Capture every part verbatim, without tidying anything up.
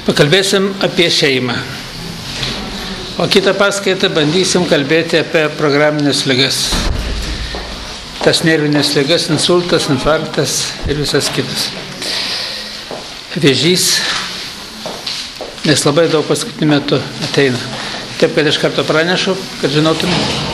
Pakalbėsim apie šeimą. O kitą paskaitą bandysim kalbėti apie programinės ligas. Tas nervinės ligas, insultas, infarktas ir visas kitas. Vėžys, nes labai daug paskutiniu metu ateina. Taip, kad iš karto pranešu, kad žinotum.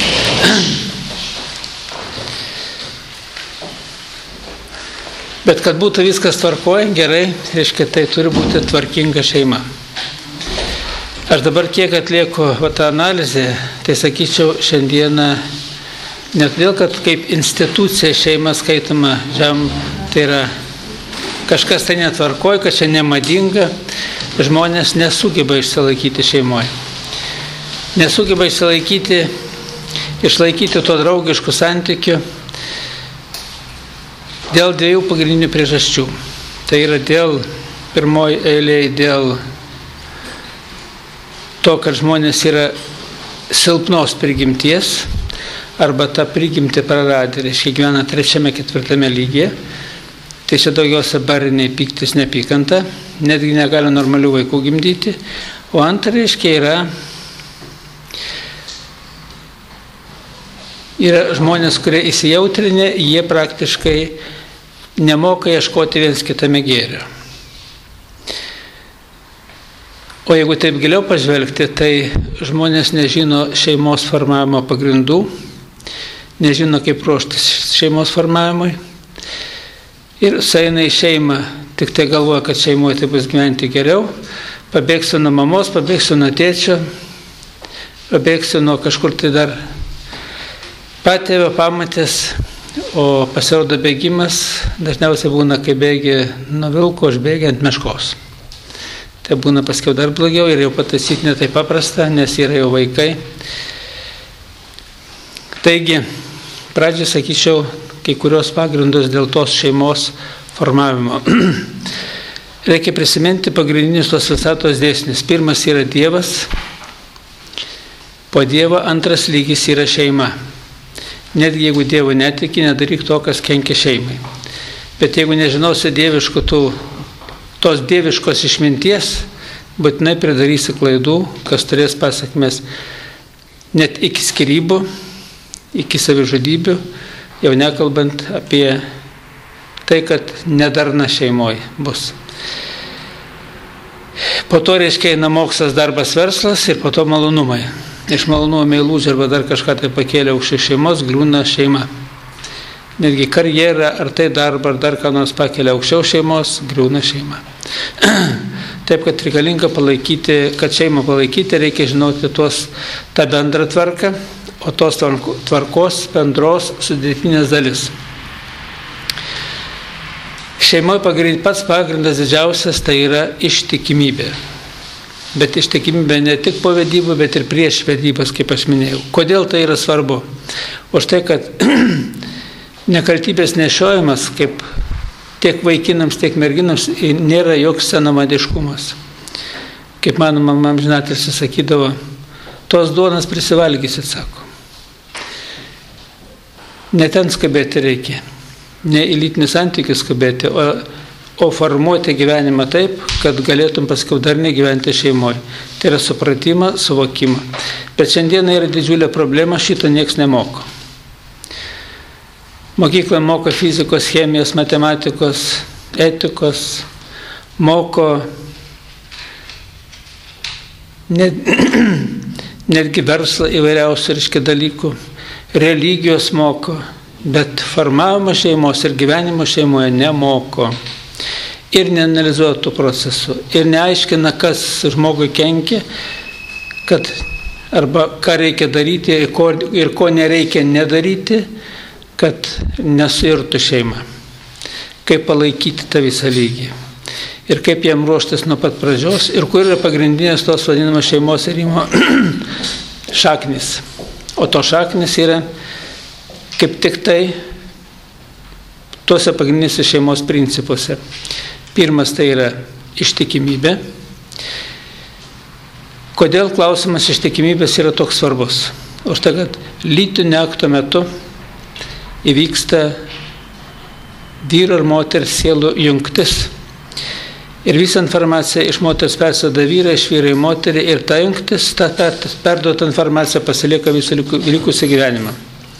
Bet kad būtų viskas tvarkoja, gerai, reiškia, tai turi būti tvarkinga šeima. Aš dabar kiek atlieku va, tą analizę, tai sakyčiau šiandieną, ne todėl, kad kaip institucija šeima skaitoma žem, tai yra kažkas tai netvarkoja, kad čia nemadinga, žmonės nesugeba išsilaikyti šeimoje. Nesugeba išsilaikyti, išlaikyti to draugiškų santykių dėl dviejų pagrindinių priežasčių. Tai yra dėl pirmoji eilėje dėl to, kad žmonės yra silpnos prigimties arba tą prigimtį praradę, reiškia gyvena trečiame, ketvirtame lygyje. Tai čia daugiausia bariniai pyktis, nepykanta, netgi negali normalių vaikų gimdyti. O antra, reiškia, yra, yra žmonės, kurie įsijautrinę, jie praktiškai nemoka ieškoti viens kitame gėrio. O jeigu taip giliau pažvelgti, tai žmonės nežino šeimos formavimo pagrindų, nežino, kaip ruoštis šeimos formavimui. Ir sueina į šeimą, tik tai galvoja, kad šeimoje tai bus gyventi geriau. Pabėgsiu nuo mamos, pabėgsiu nuo tėčio, pabėgsiu nuo kažkur tai dar patėvio pamatės, o pasirodo bėgimas dažniausiai būna, kai bėgi nuo vilko, užbėgi ant meškos. Tai būna paskiau dar blogiau ir jau pataisyti ne taip paprasta, nes yra jau vaikai. Taigi, pradžiai sakyčiau, kai kurios pagrindus dėl tos šeimos formavimo. Reikia prisiminti pagrindinius tos visatos dėsnis. Pirmas yra Dievas, po Dievo antras lygis yra šeima. Netgi jeigu Dievo netiki, nedaryk to, kas kenkia šeimai. Bet jeigu nežinosi dieviškų tų, tos dieviškos išminties, būtinai pridarysi klaidų, kas turės pasakmes net iki skyrybų, iki savižudybių, jau nekalbant apie tai, kad nedarna šeimoje bus. Po to reiškia eina mokslas, darbas, verslas ir po to malonumai. Iš malonumo meilužė arba dar kažką tai pakėlė aukščiau šeimos, griūna šeima. Netgi karjerą, ar tai darbą, ar dar ką nors pakėlė aukščiau šeimos, griūna šeima. Taip, kad reikalinga palaikyti, kad šeimą palaikyti, reikia žinoti tuos, tą bendrą tvarką, o tos tvarkos bendros sudėtinės dalis. Šeimoje pagrind, pats pagrindas didžiausias tai yra ištikimybė. Bet ištikimybė ne tik po vedybų, bet ir prieš vedybas, kaip aš minėjau. Kodėl tai yra svarbu? Už tai, kad nekaltybės nešiojimas, kaip tiek vaikinams, tiek merginams, nėra joks senamadiškumas. Kaip mano mama amžinatilsį sakydavo, tos duonas prisivalgysit, sako. Ne ten skubėti reikia, ne į lytinį santykį skubėti, o o formuoti gyvenimą taip, kad galėtum paskiau dar negyventi šeimoje. Tai yra supratimą, suvokimą. Bet šiandieną yra didžiulė problema, šito nieks nemoko. Mokykla moko fizikos, chemijos, matematikos, etikos, moko net, netgi verslą įvairiausių reiškia dalykų, religijos moko, bet formavimo šeimos ir gyvenimo šeimoje nemoko. Ir neanalizuoja tų procesų, ir neaiškina, kas žmogui kenkia, kad arba ką reikia daryti ir ko, ir ko nereikia nedaryti, kad nesuirtų šeima. Kaip palaikyti tą visą lygį. Ir kaip jam ruoštis nuo pat pradžios, ir kur yra pagrindinės tos vadinamos šeimos irimo šaknis. O to šaknis yra kaip tik tai tuose pagrindinėse šeimos principuose. Pirmas tai yra ištikimybė. Kodėl klausimas ištikimybės yra toks svarbus? Už tai, kad lytinio akto metu įvyksta vyro ir moters sielų jungtis. Ir visą informaciją iš moters persiduoda vyrai, iš vyrai moterį ir ta jungtis, ta perduota informacija pasilieka visą likusį gyvenimą.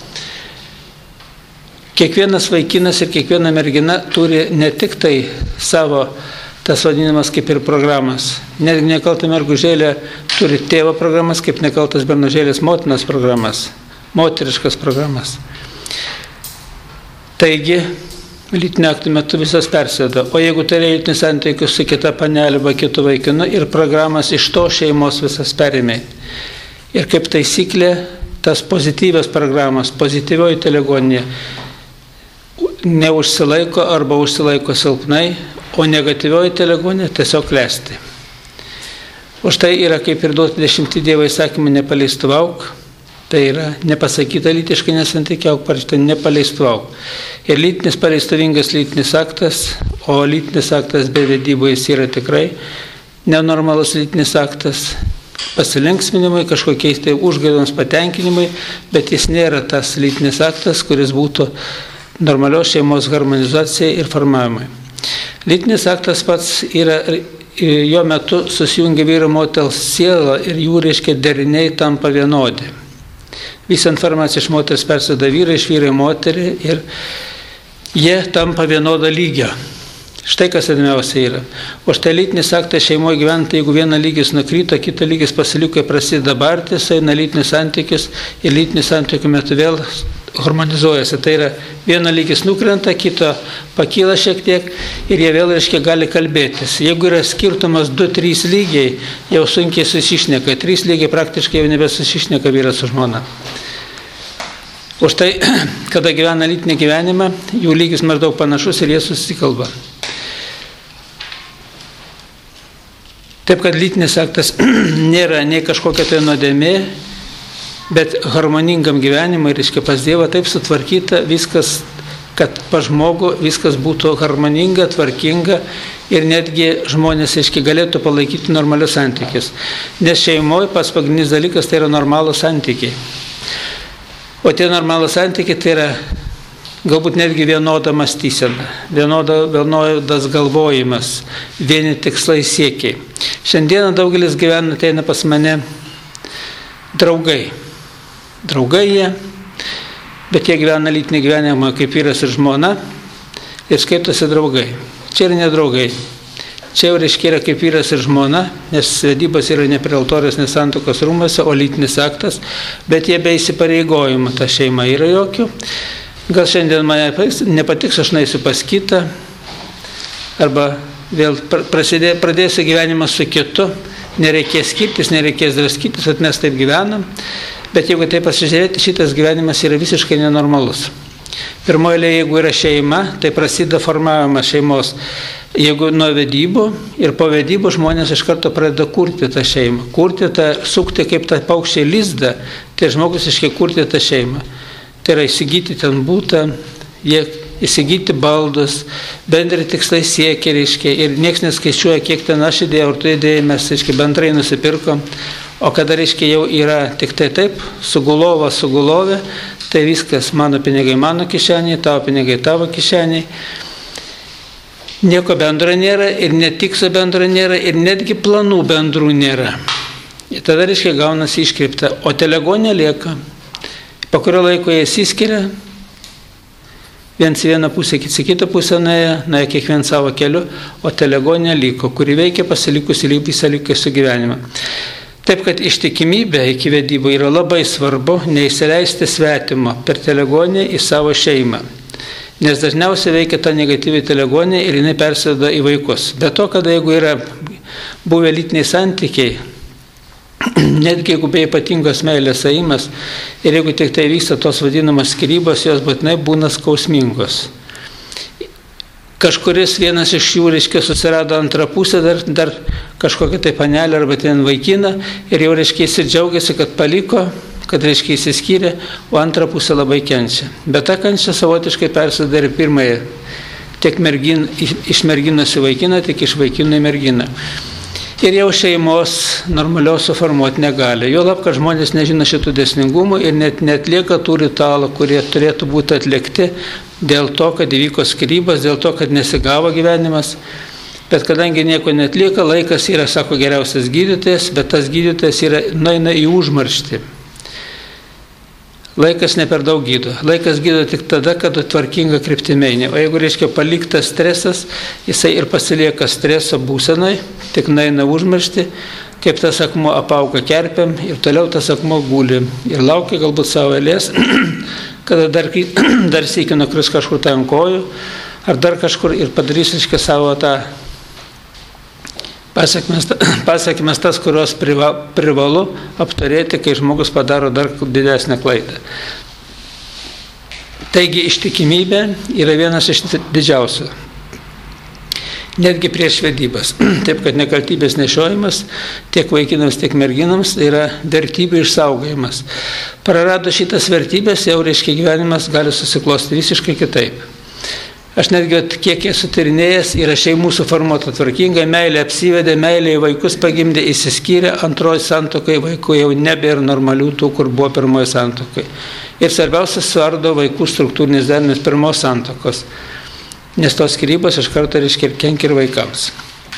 Kiekvienas vaikinas ir kiekviena mergina turi ne tik tai savo, tas vadinamas kaip ir programas. Netgi nekalta mergužėlė turi tėvo programas, kaip nekaltas bernužėlės motinos programas, moteriškas programas. Taigi, lytinio akto metu visas persiduoda. O jeigu tai lytinis santykius su kita panelė arba kitu vaikinu ir programas iš to šeimos visas perėmė. Ir kaip taisyklė, tas pozityvios programos, pozityvioji telegonija neužsilaiko arba užsilaiko silpnai, o negatyvioji telegonija tiesiog klesti. Už tai yra kaip ir duoti dešimtį Dievo įsakymų nepaleistvauk. Tai yra nepasakyta lytiškai nesantykiauk, parašyta nepaleistvauk. Ir lytinis paleistuvingas lytinis aktas, o lytinis aktas be vedybų jis yra tikrai nenormalus lytinis aktas, pasilinksminimui, kažkokiais tai užgaidoms patenkinimui, bet jis nėra tas lytinis aktas, kuris būtų normalios šeimos harmonizacijai ir formavimui. Lytinis aktas pats yra, jo metu susijungia vyro moters siela ir jų reiškia deriniai tampa vienodi. Visą informaciją iš moters persiduoda vyrai, iš vyrai moterį ir jie tampa vienodo lygio. Štai kas įdomiausia yra. O štai lytinis aktas šeimoje gyventa, jeigu vieną lygis nukrito, kitą lygis pasiliko, prasideda bartis, eina lytinis santykis ir lytinis santykių metu vėl harmonizuojasi. Tai yra vieną lygis nukrenta, kito pakyla šiek tiek ir jie vėl, reiškia, gali kalbėtis. Jeigu yra skirtumas du trys lygiai, jau sunkiai susišneka. trys lygiai praktiškai jau nebesusišneka vyras su žmona. Už tai, kada gyvena lytinį gyvenimą, jų lygis maždaug panašus ir jie susikalba. Taip, kad lytinis aktas nėra nei kažkokia tai nuodėmė, bet harmoningam gyvenimui, reiškia pas Dievą, taip sutvarkyta viskas, kad pas žmogų viskas būtų harmoninga, tvarkinga ir netgi žmonės, reiškia, galėtų palaikyti normalius santykius. Nes šeimoje pats pagrindinis dalykas tai yra normalūs santykiai. O tie normalūs santykiai tai yra galbūt netgi vienoda mąstysena, vienoda, vienodas galvojimas, vieni tikslai siekiai. Šiandieną daugelis gyvena, ateina pas mane draugai. Draugai jie, bet jie gyvena lytinį gyvenimą kaip vyras ir žmona ir skaitosi draugai. Čia yra ne draugai. Čia jau reiškia yra kaip vyras ir žmona, nes vedybos yra ne prie altoriaus, ne santuokos rūmuose, o lytinis aktas, bet jie be įsipareigojimų, ta šeima yra jokių. Gal šiandien mane nepatiks, aš naisiu pas kitą, arba vėl prasidė, pradėsiu gyvenimą su kitu, nereikės skirtis, nereikės draskytis, kad mes taip gyvenam. Bet jeigu taip pasižiūrėti, šitas gyvenimas yra visiškai nenormalus. Pirmoje eilėje, jeigu yra šeima, tai prasideda formavimas šeimos. Jeigu nuo vedybų ir po vedybų žmonės iš karto pradeda kurti tą šeimą. Kurti tą, sukti kaip tą paukščiai lizdą, tai žmogus iškai kurti tą šeimą. Tai yra įsigyti ten būtą, jie įsigyti baldus, bendri tikslai siekia, reiškia, ir nieks neskaičiuoja, kiek ten aš įdėjau, ar tu įdėjai, mes, reiškia, bendrai nusipirkom. O kada, reiškia, jau yra tik tai taip, sugulova, sugulovė, tai viskas, mano pinigai mano kišeniai, tavo pinigai tavo kišeniai. Nieko bendro nėra ir ne tik su bendro nėra ir netgi planų bendrų nėra. Ir tada, reiškia, gaunasi iškreipta, o telegonė lieka. Po kurio laiko jie įsiskiria, viens į vieną pusę, kits į kitą pusę nuėjo, nuėjo kiekvien savo keliu, o telegonė liko, kuri veikia pasilikusi visą likusį gyvenimą. Taip, kad ištikimybė iki vedybų yra labai svarbu neįsileisti svetimo per telegoniją į savo šeimą. Nes dažniausiai veikia ta negatyvi telegonija ir jinai persiduoda į vaikus. Be to, kada jeigu yra buvę lytiniai santykiai, netgi jeigu be ypatingos meilės ėjimas ir jeigu tik tai vyksta tos vadinamos skyrybos, jos būtinai būna skausmingos. Kažkuris vienas iš jų, reiškia, susirado antrą pusę, dar, dar kažkokią tai panelę arba ten vaikiną ir jau, reiškia, jis ir džiaugiasi, kad paliko, kad, reiškia, įsiskyrė, o antrą pusę labai kenčia. Bet ta kančia savotiškai persiduoda ir pirmąją, tiek mergin, iš merginos į vaikiną, tiek iš vaikino į merginą. Ir jau šeimos normalios suformuoti negali. Jo lab, kad žmonės nežino šitų dėsningumų ir net netlieka tų ritualų, kurie turėtų būti atlikti dėl to, kad įvyko skyrybos, dėl to, kad nesigavo gyvenimas. Bet kadangi nieko netlieka, laikas yra, sako, geriausias gydytojas, bet tas gydytojas yra nueina į užmarštį. Laikas ne per daug gydo. Laikas gydo tik tada, kada tvarkinga kryptimi eini. O jeigu, reiškia, paliktas stresas, jisai ir pasilieka streso būsenai, tik nueina užmarštį, kaip tas akmuo apauga kerpėm ir toliau tas akmuo guli. Ir laukia galbūt savo eilės, kada dar, dar sykį nukris kažkur tai ant kojų, ar dar kažkur ir padarys, reiškia, savo tą Pasakmes, pasakmes tas, kurios priva, privalu aptarėti, kai žmogus padaro dar didesnę klaidą. Taigi ištikimybė yra vienas iš didžiausių. Netgi prieš vedybas. Taip, kad nekaltybės nešiojimas tiek vaikinams, tiek merginams yra vertybių išsaugojimas. Prarado šitas vertybės, jau, reiškia, gyvenimas gali susiklosti visiškai kitaip. Aš netgi, kiek esu tyrinėjęs, yra šeimų suformuota tvarkingai, meilė apsivedė, meilė į vaikus pagimdė, įsiskyrė, antroji santuokai vaikų jau nebėra normalių tų, kur buvo pirmoji santuokai. Ir svarbiausia, suardo vaikų struktūrinis derinimas pirmos santuokos, nes tos skyrybos iš karto, reiškia, kenkia ir vaikams.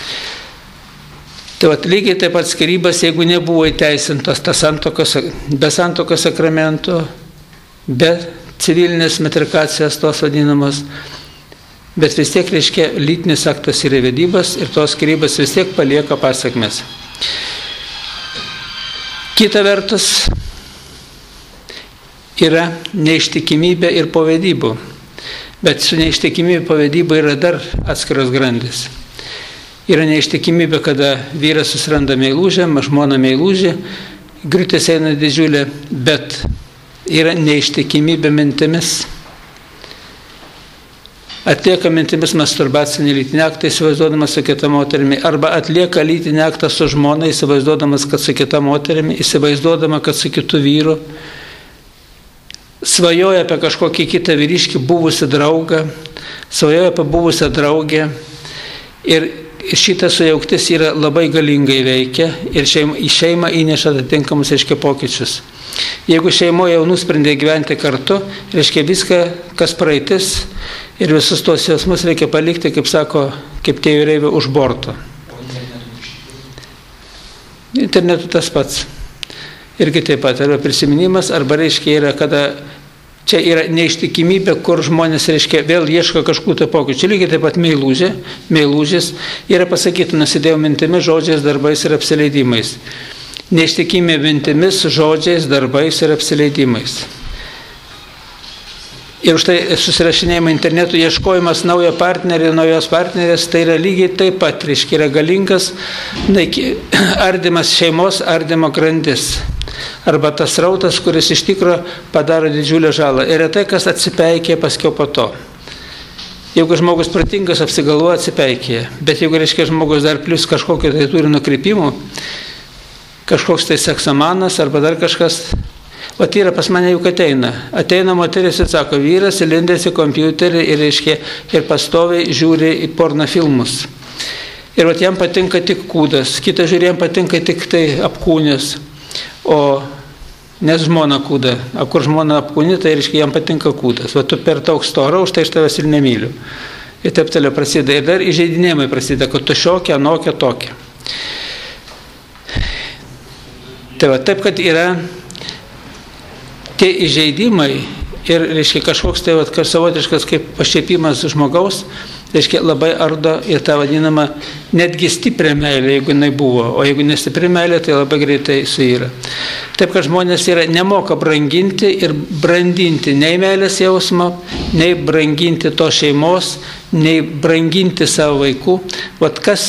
Tai vat, lygiai taip pat skyrybas, jeigu nebuvo įteisintos ta santuokos, be santuokos sakramento, be civilinės metrikacijos tos vadinamos, bet vis tiek, reiškia, lytinis aktas yra vedybas ir tos skyrybos vis tiek palieka pasakmes. Kita vertus yra neištikimybė ir po vedybų, bet su neištikimybė po vedybų yra dar atskiros grandys. Yra neištikimybė, kada vyras susiranda meilužę, žmona meilužė, griūtis eina didžiulė, bet yra neištikimybė mintimis. Atlieka mintimis masturbacinį lytinį aktą, įsivaizduodamas su kita moterimi, arba atlieka lytinį aktą su žmona, įsivaizduodamas, kad su kita moterimi, įsivaizduodama, kad su kitu vyru, svajoja apie kažkokį kitą vyriškį, buvusią draugą, svajoja apie buvusią draugę, ir šitas sujauktis yra labai galingai veikia ir šeima, į šeimą įneša atitinkamus, reiškia, pokyčius. Jeigu šeimoje jau nusprendė gyventi kartu, reiškia, viską, kas praeitis, ir visus tos jausmus reikia palikti, kaip sako, kaip tie jūreiviai, už borto. Internetu tas pats. Irgi taip pat, arba prisiminimas, arba, reiškia, yra, kada čia yra neištikimybė, kur žmonės, reiškia, vėl ieško kažkų tai pokyčių. Lygiai taip pat meilužė, meilužės yra pasakyti, nusidėjau mintimis, žodžiais, darbais ir apsileidimais. Neištikimė mintimis, žodžiais, darbais ir apsileidimais. Ir už tai susirašinėjimą internetu, ieškojimas naujo partnerio, naujos partnerės, tai yra lygiai taip pat, reiškia, yra galingas ardymas šeimos, ardymo grandis. Arba tas rautas, kuris iš tikro padaro didžiulę žalą. Ir tai, kas atsipeikė paskiau po to. Jeigu žmogus protingas apsigalvoja, atsipeikė. Bet jeigu, reiškia, žmogus dar plus kažkokio tai turi nukrypimų, kažkoks tai seksomanas arba dar kažkas, o tai yra pas mane juk ateina. Ateina moteris ir sako, vyras įlindęs į kompiuterį ir, reiškia, ir pastoviai žiūri į porno filmus. Ir vat jam patinka tik kūdas, kitas žiūri, jam patinka tik tai apkūnės. O nes žmona kūda, o kur žmona apkūni, tai, reiškia, jam patinka kūdas. O tu per daug stora, už tai aš tavęs ir nemyliu. Ir taip toliau prasideda. Ir dar įžeidinėjimai prasideda, kad tu šiokia, anokia, tokia. Tai va, taip, kad yra tie įžeidimai ir, reiškia, kažkoks tai, va, savotiškas kaip pašiepimas žmogaus, reiškia, labai ardo ir tą vadinamą netgi stiprią meilę, jeigu jinai buvo, o jeigu nestipri meilė, tai labai greitai suyra. Taip, kad žmonės yra nemoka branginti ir brandinti nei meilės jausmo, nei branginti to šeimos, nei branginti savo vaikų. Vat kas,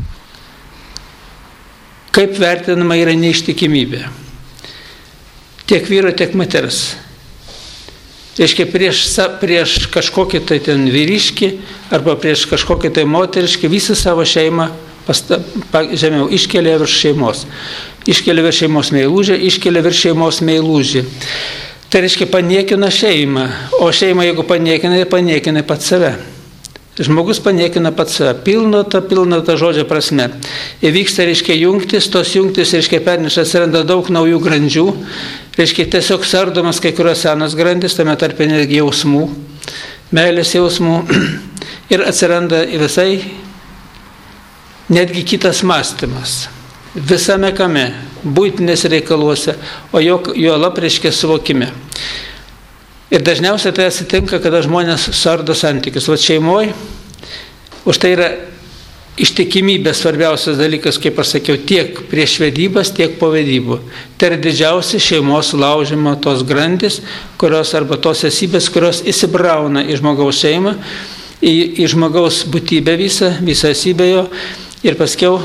kaip vertinama yra neištikimybė. Tiek vyro, tiek maters. Reiškia, prieš, prieš kažkokį tai ten vyriškį arba prieš kažkokį tai moteriškį visą savo šeimą pasta, pa, žemiau iškelia virš šeimos. Iškelia virš šeimos meilužę, iškelia virš šeimos meilužį. Tai reiškia, paniekina šeimą. O šeimą, jeigu paniekina, tai paniekina pats save. Žmogus paniekina pats save. Pilno ta, pilno ta žodžio prasme. Įvyksta, reiškia, jungtis, tos jungtis, reiškia, perneša, atsiranda daug naujų grandžių. Reiškia, tiesiog sardomas kai kurios senos grandis, tame tarpe netgi jausmų, meilės jausmų. Ir atsiranda visai netgi kitas mąstymas. Visame kame, būtinės reikaluose, o jo, jo lab reiškia suvokime. Ir dažniausiai tai atsitinka, kada žmonės suardo santykius. O šeimoje už tai yra ištikimybė svarbiausias dalykas, kaip aš sakiau, tiek prieš vedybas, tiek po vedybų. Tai yra didžiausia šeimos laužimo tos grandys, kurios arba tos esybės, kurios įsibrauna į žmogaus šeimą, į, į žmogaus būtybę visą, visą esybę jo, ir paskiau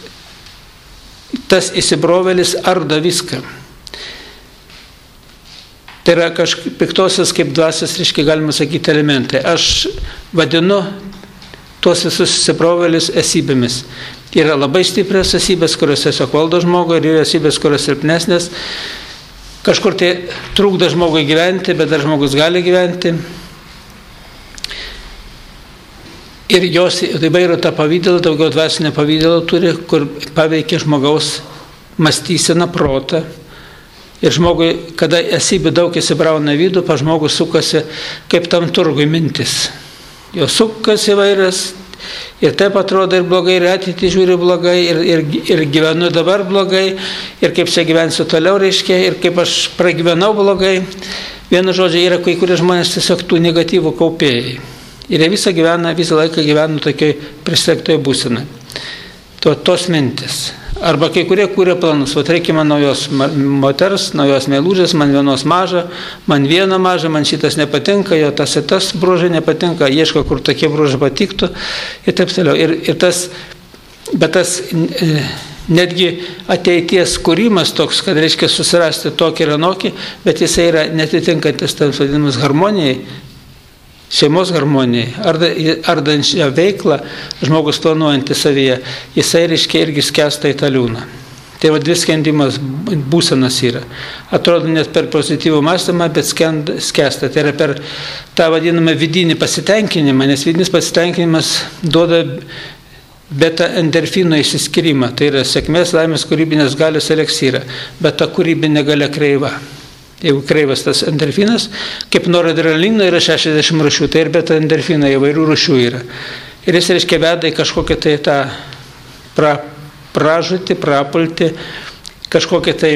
tas įsibrovelis ardo viską. Tai yra kažkaip piktosios kaip dvasios, reiškia, galima sakyti, elementai. Aš vadinu tuos visus įsibrovelius esybėmis. Yra labai stiprios esybės, kurios tiesiog valdo žmogų, ir yra esybės, kurios silpnesnės. Kažkur tai trukdo žmogui gyventi, bet dar žmogus gali gyventi. Ir jos įvairių tą pavydėlą, daugiau dvasinę pavydėlą turi, kur paveikia žmogaus mąstyseną, protą. Ir žmogui, kada esybių daug įsibrauna vidų, pa žmogus sukasi kaip tam turgui mintis. Jo sukasi įvairias, ir taip atrodo ir blogai, ir ateitį žiūri blogai, ir, ir, ir gyvenu dabar blogai, ir kaip čia gyvensiu toliau, reiškia, ir kaip aš pragyvenau blogai. Vienu žodžiu, yra kai kurie žmonės tiesiog tų negatyvų kaupėjai. Ir jie visą, gyvena, visą laiką gyvena tokioj prislėgtoj būsenai. To, tos mintis. Arba kai kurie kūrė planus, o reikia man naujos moters, naujos meilužės, man vienos maža, man viena maža, man šitas nepatinka, jo tas ir tas bruožai nepatinka, ieško, kur tokie bruožai patiktų ir taip toliau. Ir, ir tas, bet tas netgi ateities kūrimas toks, kad reiškia susirasti tokį ir anokį, bet jisai yra netitinkantis tam vadinamas harmonijai, šeimos harmonijai, ardančią veiklą, žmogus planuojantis savyje, jisai reiškia irgi skęsta į tą liūną. Tai va dvi skendimas būsenas yra. Atrodo net per pozityvų mąstymą, bet skęsta. Tai yra per tą vadinamą vidinį pasitenkinimą, nes vidinis pasitenkinimas duoda beta endorfino išsiskyrimą. Tai yra sėkmės, laimės, kūrybinės galios eliksyrą, bet ta kūrybinė galia kreiva. Jeigu kreivas tas endorfinas, kaip noradrenalino yra šešiasdešimt rūšių, tai ir beta endorfino įvairių rūšių yra. Ir jis reiškia veda į kažkokią tai tą pra, pražūtį, prapultį, kažkokią tai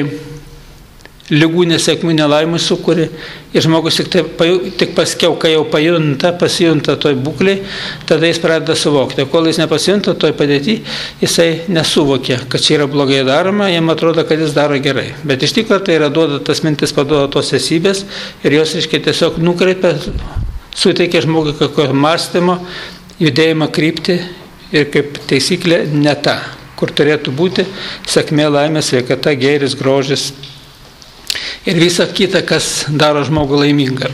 ligų nesėkmių nelaimų sukūrė. Ir žmogus tik, tai, tik paskiau, kai jau pajunta, pasijunta toj būkliai, tada jis pradeda suvokti. O kol jis nepasijunta toj padėti, jisai nesuvokia, kad čia yra blogai daroma, jam atrodo, kad jis daro gerai. Bet iš tikrųjų tai yra duoda, tas mintis paduoda tos esybės ir jos, reiškia, tiesiog nukreipia, suteikia žmogui kokio mąstymo, judėjimą kryptį ir kaip taisyklė ne ta, kur turėtų būti sėkmė, laimė, sveikata, gėris, grožis. Ir visa kita, kas daro žmogų laimingą.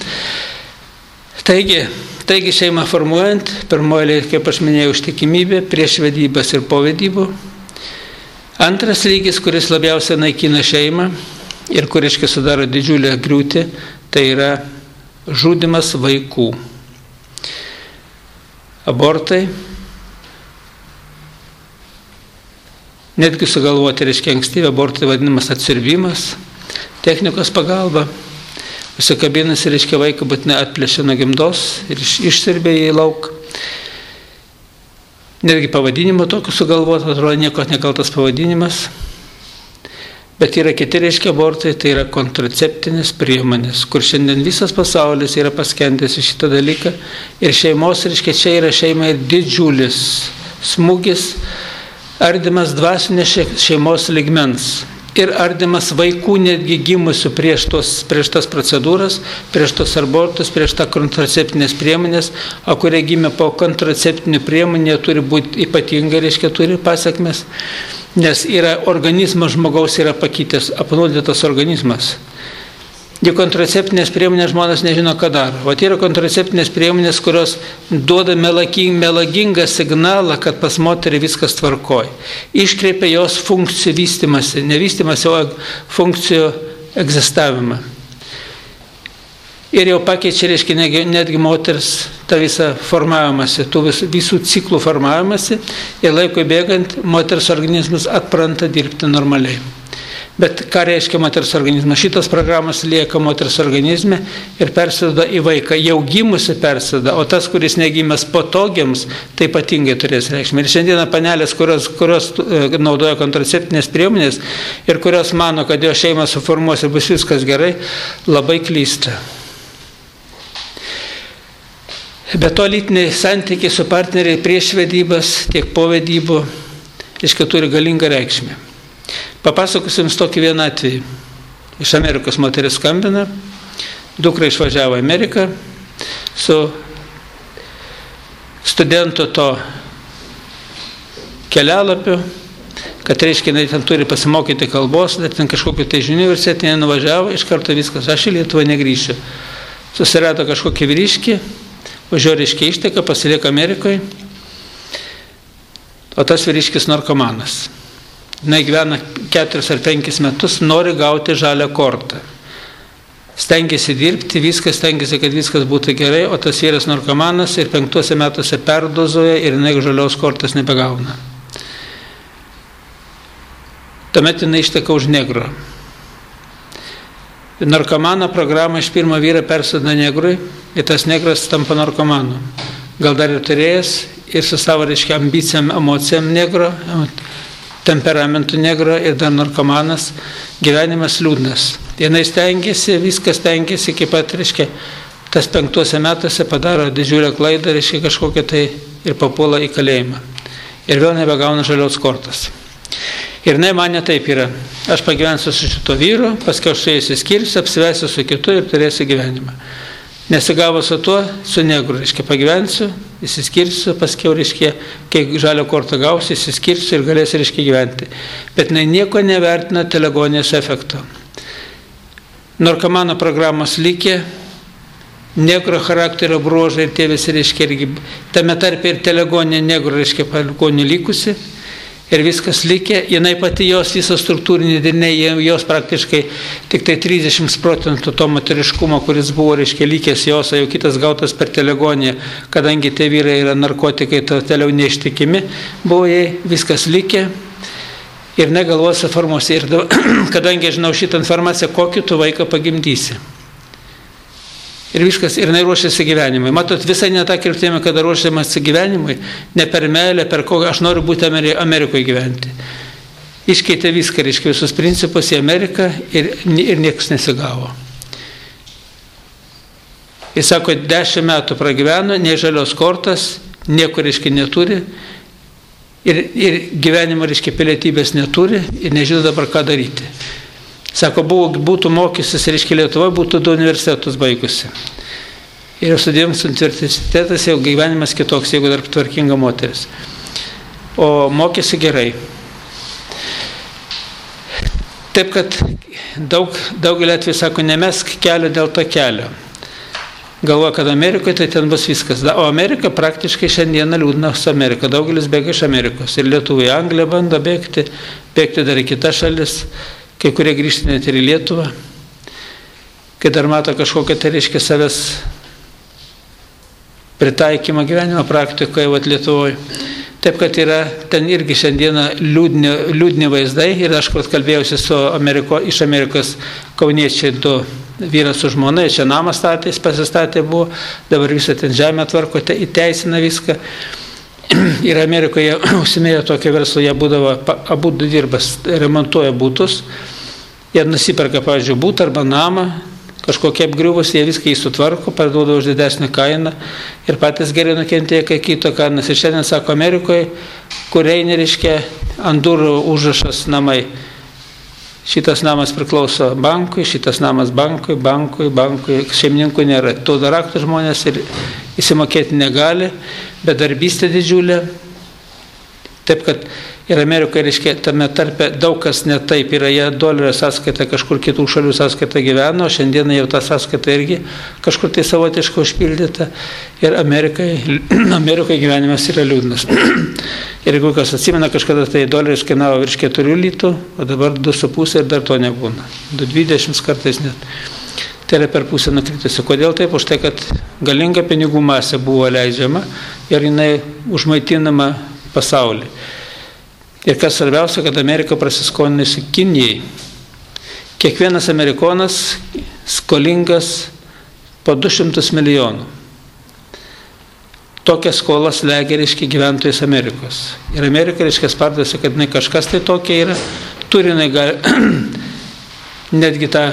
Taigi, taigi šeimą formuojant, pirmoji, kaip aš minėjau, ištikimybė prieš vedybas ir po vedybų. Antras lygis, kuris labiausiai naikina šeimą ir kuris sudaro didžiulę griūtį, tai yra žudymas vaikų. Abortai. Netgi sugalvoti, reiškia, ankstyvi abortai vadinamas atsirbimas. Technikos pagalba, užsikabinus, reiškia, vaiką būtinai atplėšė nuo gimdos ir išsirbė į lauk. Netgi pavadinimo tokio sugalvoti, atrodo, nieko nekaltas pavadinimas. Bet yra kiti, reiškia, abortai, tai yra kontraceptinės priemonės, kur šiandien visas pasaulis yra paskendęs į šitą dalyką. Ir šeimos, reiškia, čia yra šeimai didžiulis smūgis, ardymas dvasinės šeimos lygmens. Ir ardymas vaikų netgi gimusių prieš, tos, prieš tas procedūras, prieš tos abortus, prieš tą kontraceptinės priemonės, o kurie gimė po kontraceptinių priemonė, turi būti ypatingai, reiškia, turi pasiekmes, nes yra organizmas žmogaus yra pakitęs, apnuodytas organizmas. Juk kontraceptinės priemonės žmonės nežino, ką daro. O tai yra kontraceptinės priemonės, kurios duoda melagingą signalą, kad pas moterį viskas tvarkoj. Iškreipia jos funkcijų vystimąsi, ne vystimąsi, o funkcijų egzistavimą. Ir jau pakeičia, reiškia, netgi moters tą visą formavimąsi, tų vis, visų ciklų formavimąsi ir laikui bėgant moters organizmas atpranta dirbti normaliai. Bet ką reiškia moters organizmas? Šitas programos lieka moters organizme ir persiduoda į vaiką. Jau gimusi persiduoda, o tas, kuris negimęs po to gims, tai ypatingai turės reikšmę. Ir šiandieną panelės, kurios, kurios naudoja kontraceptinės priemonės ir kurios mano, kad jo šeima suformuos ir bus viskas gerai, labai klysta. Be to lytiniai santykiai su partneriai prieš vedybas, tiek po vedybų, reiškia, turi galingą reikšmę. Papasakosiu jums tokį vieną atvejį. Iš Amerikos moteris skambina, dukra išvažiavo į Ameriką su studento to kelialapiu, kad reiškia, jinai ten turi pasimokyti kalbos, dar ten kažkokiu tai žinių universitetį nuvažiavo, iš karto viskas, aš į Lietuvą negrįšiu. Susirado kažkokį vyriškį, už jo reiškia išteka, pasilieka Amerikoje, o tas vyriškis narkomanas. Na, gyvena keturis ar penkis metus, nori gauti žalią kortą. Stengiasi dirbti, viskas, stengiasi, kad viskas būtų gerai, o tas vyras narkomanas ir penktose metuose perdozuoja ir jinai žalios kortos nebegauna. Tuomet jinai išteka už negro. Narkomano programą iš pirmo vyrą persodina negrui ir tas negras tampa narkomanu. Gal dar ir turėjęs ir su savo, reiškia, ambicijam, emocijam negro, temperamentų negro ir dar narkomanas, gyvenimas liūdnas. Jinai stengiasi, viskas stengiasi, kaip pat, reiškia, tas penktose metuose padaro didžiulę klaidą, reiškia, kažkokią tai ir papuola į kalėjimą. Ir vėl nebegauna žalios kortos. Ir ne, man netaip yra. Aš pagyvensiu su šito vyru, paskiau su jais įskirsiu, apsivesiu su kitu ir turėsiu gyvenimą. Nesigavo su tuo, su negru, reiškia, pagyvensiu, įsiskirsiu, paskiau, reiškia, kai žalio kortą gausiu, įsiskirsiu ir galėsiu, reiškia, gyventi. Bet jinai nieko nevertina telegonijos efekto. Narkomano programos likė, negro charakterio bruožai ir tie visi, reiškia, irgi, tame tarpe ir telegonija negro, reiškia, palikuonių likusi. Ir viskas likė, jinai pati jos visą struktūrinį dirniai, jos praktiškai tik tai trisdešimt procentų to moteriškumo, kuris buvo, reiškia, likęs jos, jau kitas gautas per telegoniją, kadangi tie vyrai yra narkotikai, to toliau neištikimi, buvo jai viskas likė ir negalvose formuosi. Ir kadangi žinau šitą informaciją, kokį tu vaiką pagimdysi. Ir viskas, ir jinai ruošiasi gyvenimui. Matot, visai ne tą kryptimį, kada ruošiamasi gyvenimui, ne per meilę, per kokią aš noriu būti Amerikoje gyventi. Iškeitė viską, reiškia, visus principus į Ameriką ir, ir niekas nesigavo. Jis sako, dešimt metų pragyveno, nei žalios kortas, nieko, reiškia, neturi ir, ir gyvenimo, reiškia, pilietybės neturi ir nežino dabar, ką daryti. Sako, buvo, būtų mokysis, reiškia, Lietuvoje, būtų du universitetus baigusi. Ir studijuojant universitetas, jau gyvenimas kitoks, jeigu dar tvarkinga moteris. O mokėsi gerai. Taip, kad daug, daugelį atvejų sako, nemesk kelio dėl to kelio. Galvoja, kad Amerikoje tai ten bus viskas. O Amerika praktiškai šiandieną liūdna su Amerika. Daugelis bėga iš Amerikos. Ir Lietuvai Anglija bando bėgti, bėgti dar į kitas šalis. Kai kurie grįžti net ir į Lietuvą, kai dar mato kažkokią, tai reiškia, savęs pritaikymą gyvenimo praktikoje, vat Lietuvoje. Taip, kad yra ten irgi šiandieną liūdni, liūdni vaizdai ir aš kalbėjausi su Ameriko, iš Amerikos kauniečiai, du vyras su žmona, čia namą statė, jis pasistatė buvo, dabar visą ten žemę tvarko, įteisina viską. Ir Amerikoje užsimėjo tokio verslo, jie būdavo, abu dirbas, remontuoja būtus, jie nusiperka, pavyzdžiui, būtą arba namą, kažkokie apgriuvus, jie viską įsutvarko, parduoda už didesnį kainą ir patys gerai nukentėjo, kai kito kainas. Ir šiandien, sako, Amerikoje, kur eina, reiškia, ant durų užrašas namai. Šitas namas priklauso bankui, šitas namas bankui, bankui, bankui, šeimininkų nėra. To dar raktų žmonės ir įsimokėti negali, bet darbystė didžiulė. Taip, kad ir Amerikoje, reiškia, tame tarpe daug kas ne taip yra, jie dolerio sąskaita kažkur kitų šalių sąskaita gyveno, šiandieną jau ta sąskaita irgi kažkur tai savotiškai užpildyta ir Amerikoje, Amerikoje gyvenimas yra liūdnas. Ir jeigu kas atsimena, kažkada tai doleris kainavo virš keturių litų, o dabar du su pusė ir dar to nebūna. du dvidešimt kartais net. Tai yra per pusę nukritusi. Kodėl taip? Už tai, kad galinga pinigų masė buvo leidžiama ir jinai užmaitinama pasaulį. Ir kas svarbiausia, kad Amerika prasiskolinusi Kinijai. kiekvienas amerikonas skolingas po du šimtus milijonų. Tokias skolas legia, reiškia, gyventojus Amerikos. Ir Amerika, reiškia, spardosi, kad jinai kažkas tai tokia yra, turi jinai gal, netgi tą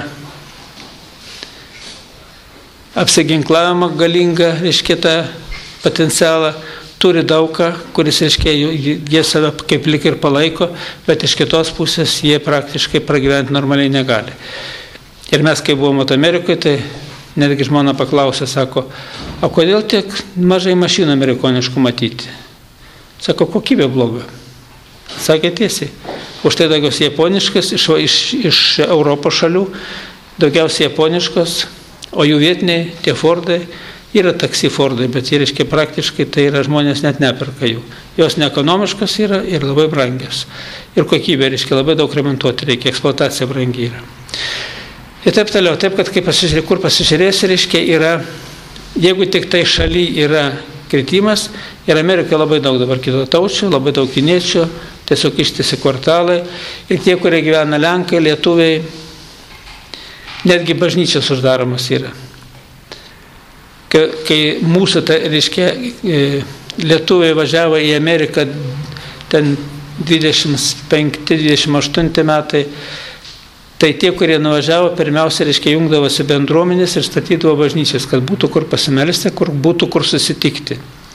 apsiginklavimą galingą, reiškia, tą potencialą, turi daugą, kuris, reiškia, jie save kaip lik ir palaiko, bet iš kitos pusės jie praktiškai pragyventi normaliai negali. Ir mes, kai buvome Amerikoje, tai netgi žmona paklausė, sako, o kodėl tiek mažai mašinų amerikoniškų matyti? Sako, kokybė bloga. Sakė tiesiai. Už tai daugiausiai japoniškas iš, iš, iš Europos šalių, daugiausiai japoniškos, o jų vietiniai, tie Fordai, yra taksi Fordai, bet jie, reiškia, praktiškai tai yra žmonės net neperka jų. Jos neekonomiškos yra ir labai brangios. Ir kokybė, reiškia, labai daug remontuoti reikia, eksploatacija brangi yra. Ir taip toliau, taip, kad kai pasižiūrė, kur pasižiūrėsi, reiškia, yra, jeigu tik tai šaly yra kritimas, ir Amerikoje labai daug dabar kito taučių, labai daug kiniečių, tiesiog ištisi kvartalai, ir tie, kurie gyvena Lenkai, lietuviai, netgi bažnyčios uždaromas yra. Kai, kai mūsų, tai, reiškia, lietuviai važiavo į Ameriką, ten dvidešimt penkti dvidešimt aštunti metai, tai tie, kurie nuvažiavo, pirmiausia, reiškia, jungdavosi bendruomenės ir statydavo bažnyčias, kad būtų kur pasimelsti, kur būtų kur susitikti.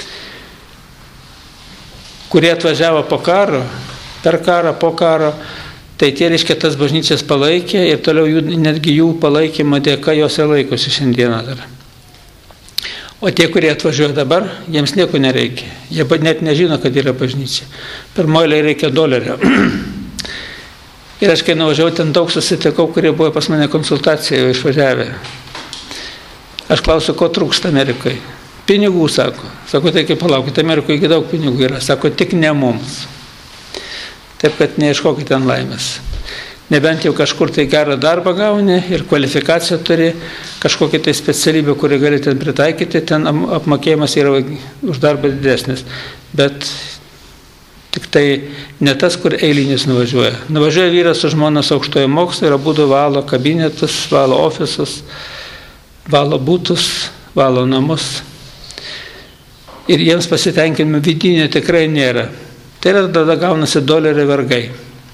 Kurie atvažiavo po karo, per karą, po karo, tai tie, reiškia, tas bažnyčias palaikė ir toliau jų, netgi jų palaikymo dėka jos ir laikosi šiandieną dar. O tie, kurie atvažiuoja dabar, jiems nieko nereikia. Jie net nežino, kad yra bažnyčia. Pirmoji reikia dolerio. Ir aš, kai nuvažiavau, ten daug susitikau, kurie buvo pas mane konsultacijoje išvažiavę. Aš klausiu, ko trūksta Amerikoje. Pinigų, sako. Sako, tai kaip palaukite, Amerikoje daug pinigų yra. Sako, tik ne mums. Taip, kad neieškokite ten laimės. Nebent jau kažkur tai gerą darbą gauni ir kvalifikaciją turi, kažkokią tai specialybę, kurį gali ten pritaikyti, ten apmokėjimas yra už darbą didesnis. Bet tik tai ne tas, kur eilinis nuvažiuoja. Nuvažiuoja vyras su žmonas aukštoje mokslo ir abudu valo kabinetus, valo ofisus, valo būtus, valo namus. Ir jiems pasitenkinimo vidinio tikrai nėra. Tai yra tada gaunasi dolerio vergai.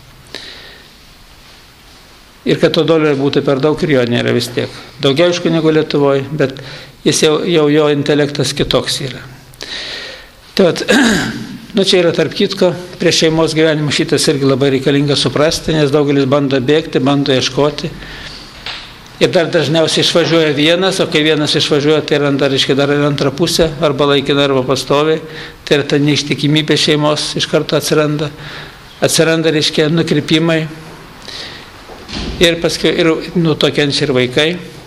Ir kad to dolerio būtų per daug ir jo nėra vis tiek. Daugiau aišku negu Lietuvoje, bet jis jau, jau jo intelektas kitoks yra. Tai vat, nu čia yra tarp kitko, prie šeimos gyvenimo šitas irgi labai reikalinga suprasti, nes daugelis bando bėgti, bando ieškoti. Ir dar dažniausiai išvažiuoja vienas, o kai vienas išvažiuoja, tai randa, reiškia, dar ir antrą pusę, arba laikina, arba pastoviai. Tai yra ta neištikimybė šeimos iš karto atsiranda. Atsiranda, reiškia, nukrypimai. Ir paskui ir nuo to kenčia ir vaikai.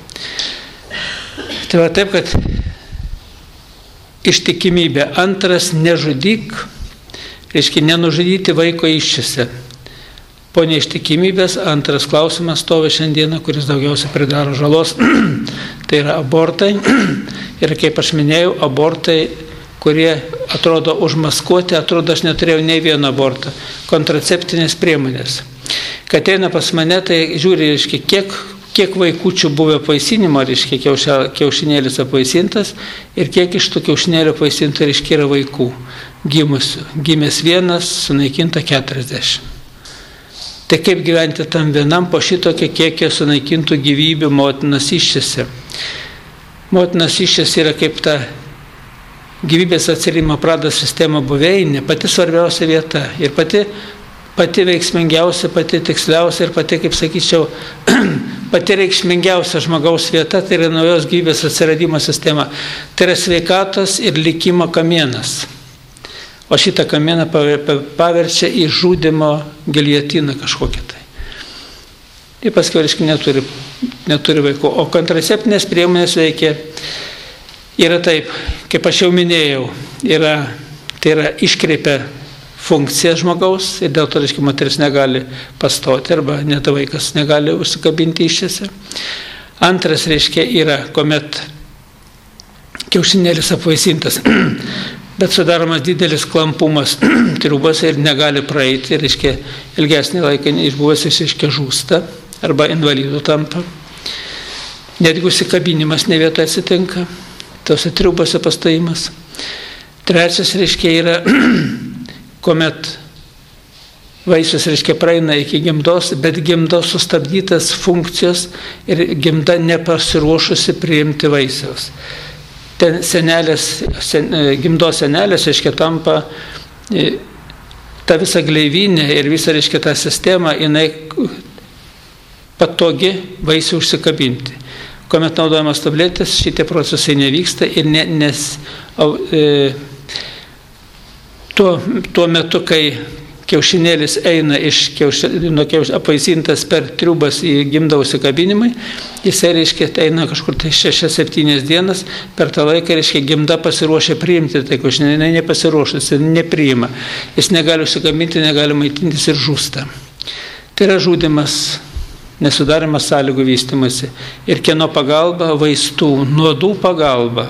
Tai va taip, kad ištikimybė. Antras, nežudyk, reiškia, nenužudyti vaiko iščiose. Po neištikimybės antras klausimas stovi šiandieną, kuris daugiausiai pridaro žalos. Tai yra abortai. Ir kaip aš minėjau, abortai, kurie atrodo užmaskuoti, atrodo, aš neturėjau nei vieno abortą. Kontraceptinės priemonės. Kad eina pas mane, tai žiūri, reiškia, kiek, kiek vaikųčių buvę paisinimo, reiškia, kiaušinėlis apvaisintas ir kiek iš tų kiaušinėlių apvaisintų, reiškia, yra vaikų gimusių. Gimęs vienas, sunaikinta keturiasdešimt. Tai kaip gyventi tam vienam po šitokio kiekio sunaikintų gyvybių motinos iščiose. Motinos iščias yra kaip ta gyvybės atsirimo prados sistema buveinė, pati svarbiausia vieta ir pati pati veiksmingiausia, pati tiksliausia ir pati, kaip sakyčiau, pati reikšmingiausia žmogaus vieta, tai yra naujos gyvybės atsiradimo sistema. Tai yra sveikatos ir likimo kamienas. O šitą kamieną paverčia į žudimo giljotiną kažkokią tai. Ir paskui, reiškia, neturi, neturi vaikų. O kontraceptinės priemonės veikia, yra taip, kaip aš jau minėjau, yra, tai yra iškreipia funkcija žmogaus ir dėl to, reiškia, moteris negali pastoti arba net vaikas negali užsikabinti iščiose. Antras, reiškia, yra, kuomet kiaušinėlis apvaisintas, bet sudaromas didelis klampumas triubose ir negali praeiti, reiškia, ilgesnį laiką išbuvęs jis, reiškia, žūsta. arba invalidų tampa. Netgi užsikabinimas ne vietoje atsitinka, tose triubose pastojimas. Trečias, reiškia, yra, kuomet vaisius, reiškia, praeina iki gimdos, bet gimdos sustabdytas funkcijos ir gimda nepasiruošusi priimti vaisiaus. Ten senelės, sen, gimdos senelės, reiškia, tampa ta visa gleivinė ir visa, reiškia, ta sistema, jinai patogi vaisių užsikabinti. Kuomet naudojamas tabletės, šitie procesai nevyksta ir ne, nes e, tuo, tuo metu, kai kiaušinėlis eina iš kiaušinio apvaisintas per triubas į gimdą užsikabinimai, jisai, reiškia, eina kažkur tai šešias septynias dienas, per tą laiką, reiškia, gimda pasiruošia priimti, tai kiaušinėlį nepasiruošęs ir nepriima. Jis negali užsikabinti, negali maitintis ir žūsta. Tai yra žudymas, nesudarimas sąlygų vystymasi. Ir kieno pagalba? Vaistų, nuodų pagalba.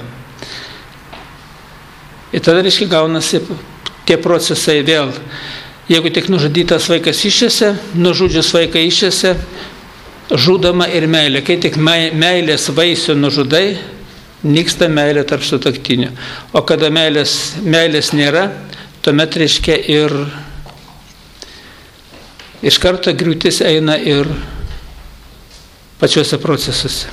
Ir tada, reiškia, gaunasi tie procesai vėl. Jeigu tik nužudytas vaikas išėse, nužudžius vaiką išėse, žudoma ir meilė. Kai tik meilės vaisių nužudai, nyksta meilė tarp sutuoktinių. O kada meilės, meilės nėra, tuomet, reiškia, ir iš karto griūtis eina ir pačiuose procesuose.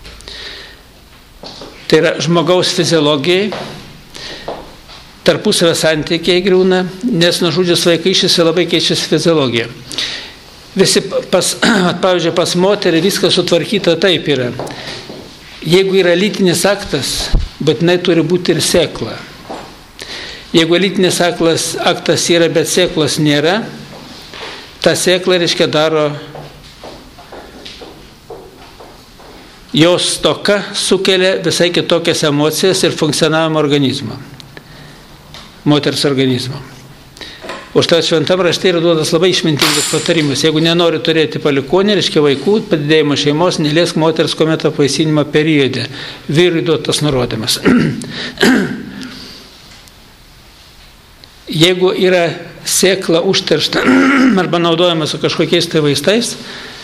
Tai yra žmogaus fiziologijai, tarpusavio santykiai griūna, nes nužudžius vaiką išėse labai keičiasi fiziologija. Visi, pas, pavyzdžiui, pas moterį viskas sutvarkyta taip yra. Jeigu yra lytinis aktas, būtinai turi būti ir sėkla. Jeigu lytinis aktas, aktas yra, bet sėklos nėra, ta sėkla, reiškia, daro jos stoka, sukelia visai kitokias emocijas ir funkcionavimo organizmo. Moters organizmo. Už tą šventam rašte yra duotas labai išmintingas patarimas. Jeigu nenori turėti palikonį, reiškia vaikų, padidėjimo šeimos, neliesk moters kuomet apvaisinimo periode. Vyrui duotas nurodymas. Jeigu yra sėkla užteršta arba naudojama su kažkokiais tai vaistais,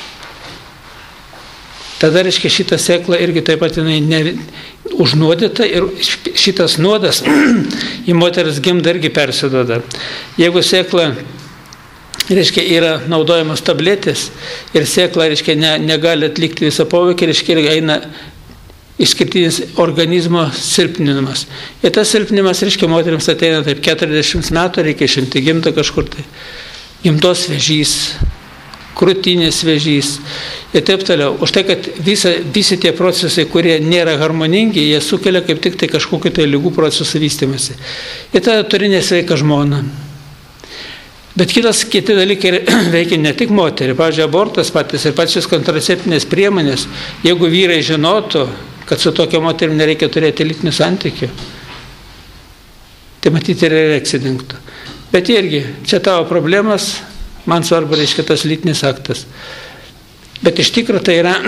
tada, reiškia, šitą sėklą irgi taip pat jinai ne, užnuodyta ir šitas nuodas į moteris gimdą irgi persiduoda. Jeigu sėkla, reiškia, yra naudojamas tabletės ir sėkla, reiškia, ne, negali atlikti visą poveikį, reiškia, eina išskirtinis organizmo silpninimas. Ir tas silpnimas, reiškia, moterims ateina taip keturiasdešimt metų, reikia išimti gimdą kažkur tai. Gimdos vėžys, krūtinės vėžys ir taip toliau. Už tai, kad visa, visi tie procesai, kurie nėra harmoningi, jie sukelia kaip tik tai kažkokiu tai ligų procesų vystymasi. Ir tada turi nesveiką žmoną. Bet kitas, kiti dalykai veikia ne tik moterį. Pavyzdžiui, abortas patys ir pačios kontraceptinės priemonės, jeigu vyrai žinotų, kad su tokia moterim nereikia turėti lytinių santykių, tai matyti ir erekcija dingtų. Bet irgi, čia tavo problemas, man svarbu, reiškia, tas lytinis aktas. Bet iš tikrųjų tai yra,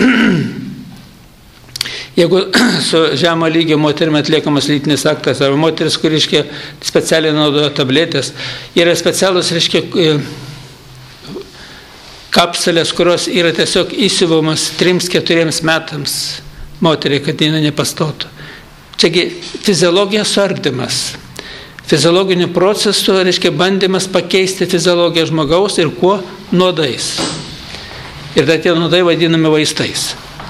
jeigu su žemo lygio moterimi atliekamas lytinis aktas, arba moteris, kur, reiškia, specialiai naudoja tabletės, yra specialus, reiškia, kapsulės, kurios yra tiesiog įsiuvamas trims keturiems metams moteriai, kad jinai nepastotų. Čiagi fiziologija suardymas. Fiziologinių procesų, reiškia, bandymas pakeisti fiziologiją žmogaus ir kuo? Nuodais. Ir tai tie nuodai vadinami vaistais.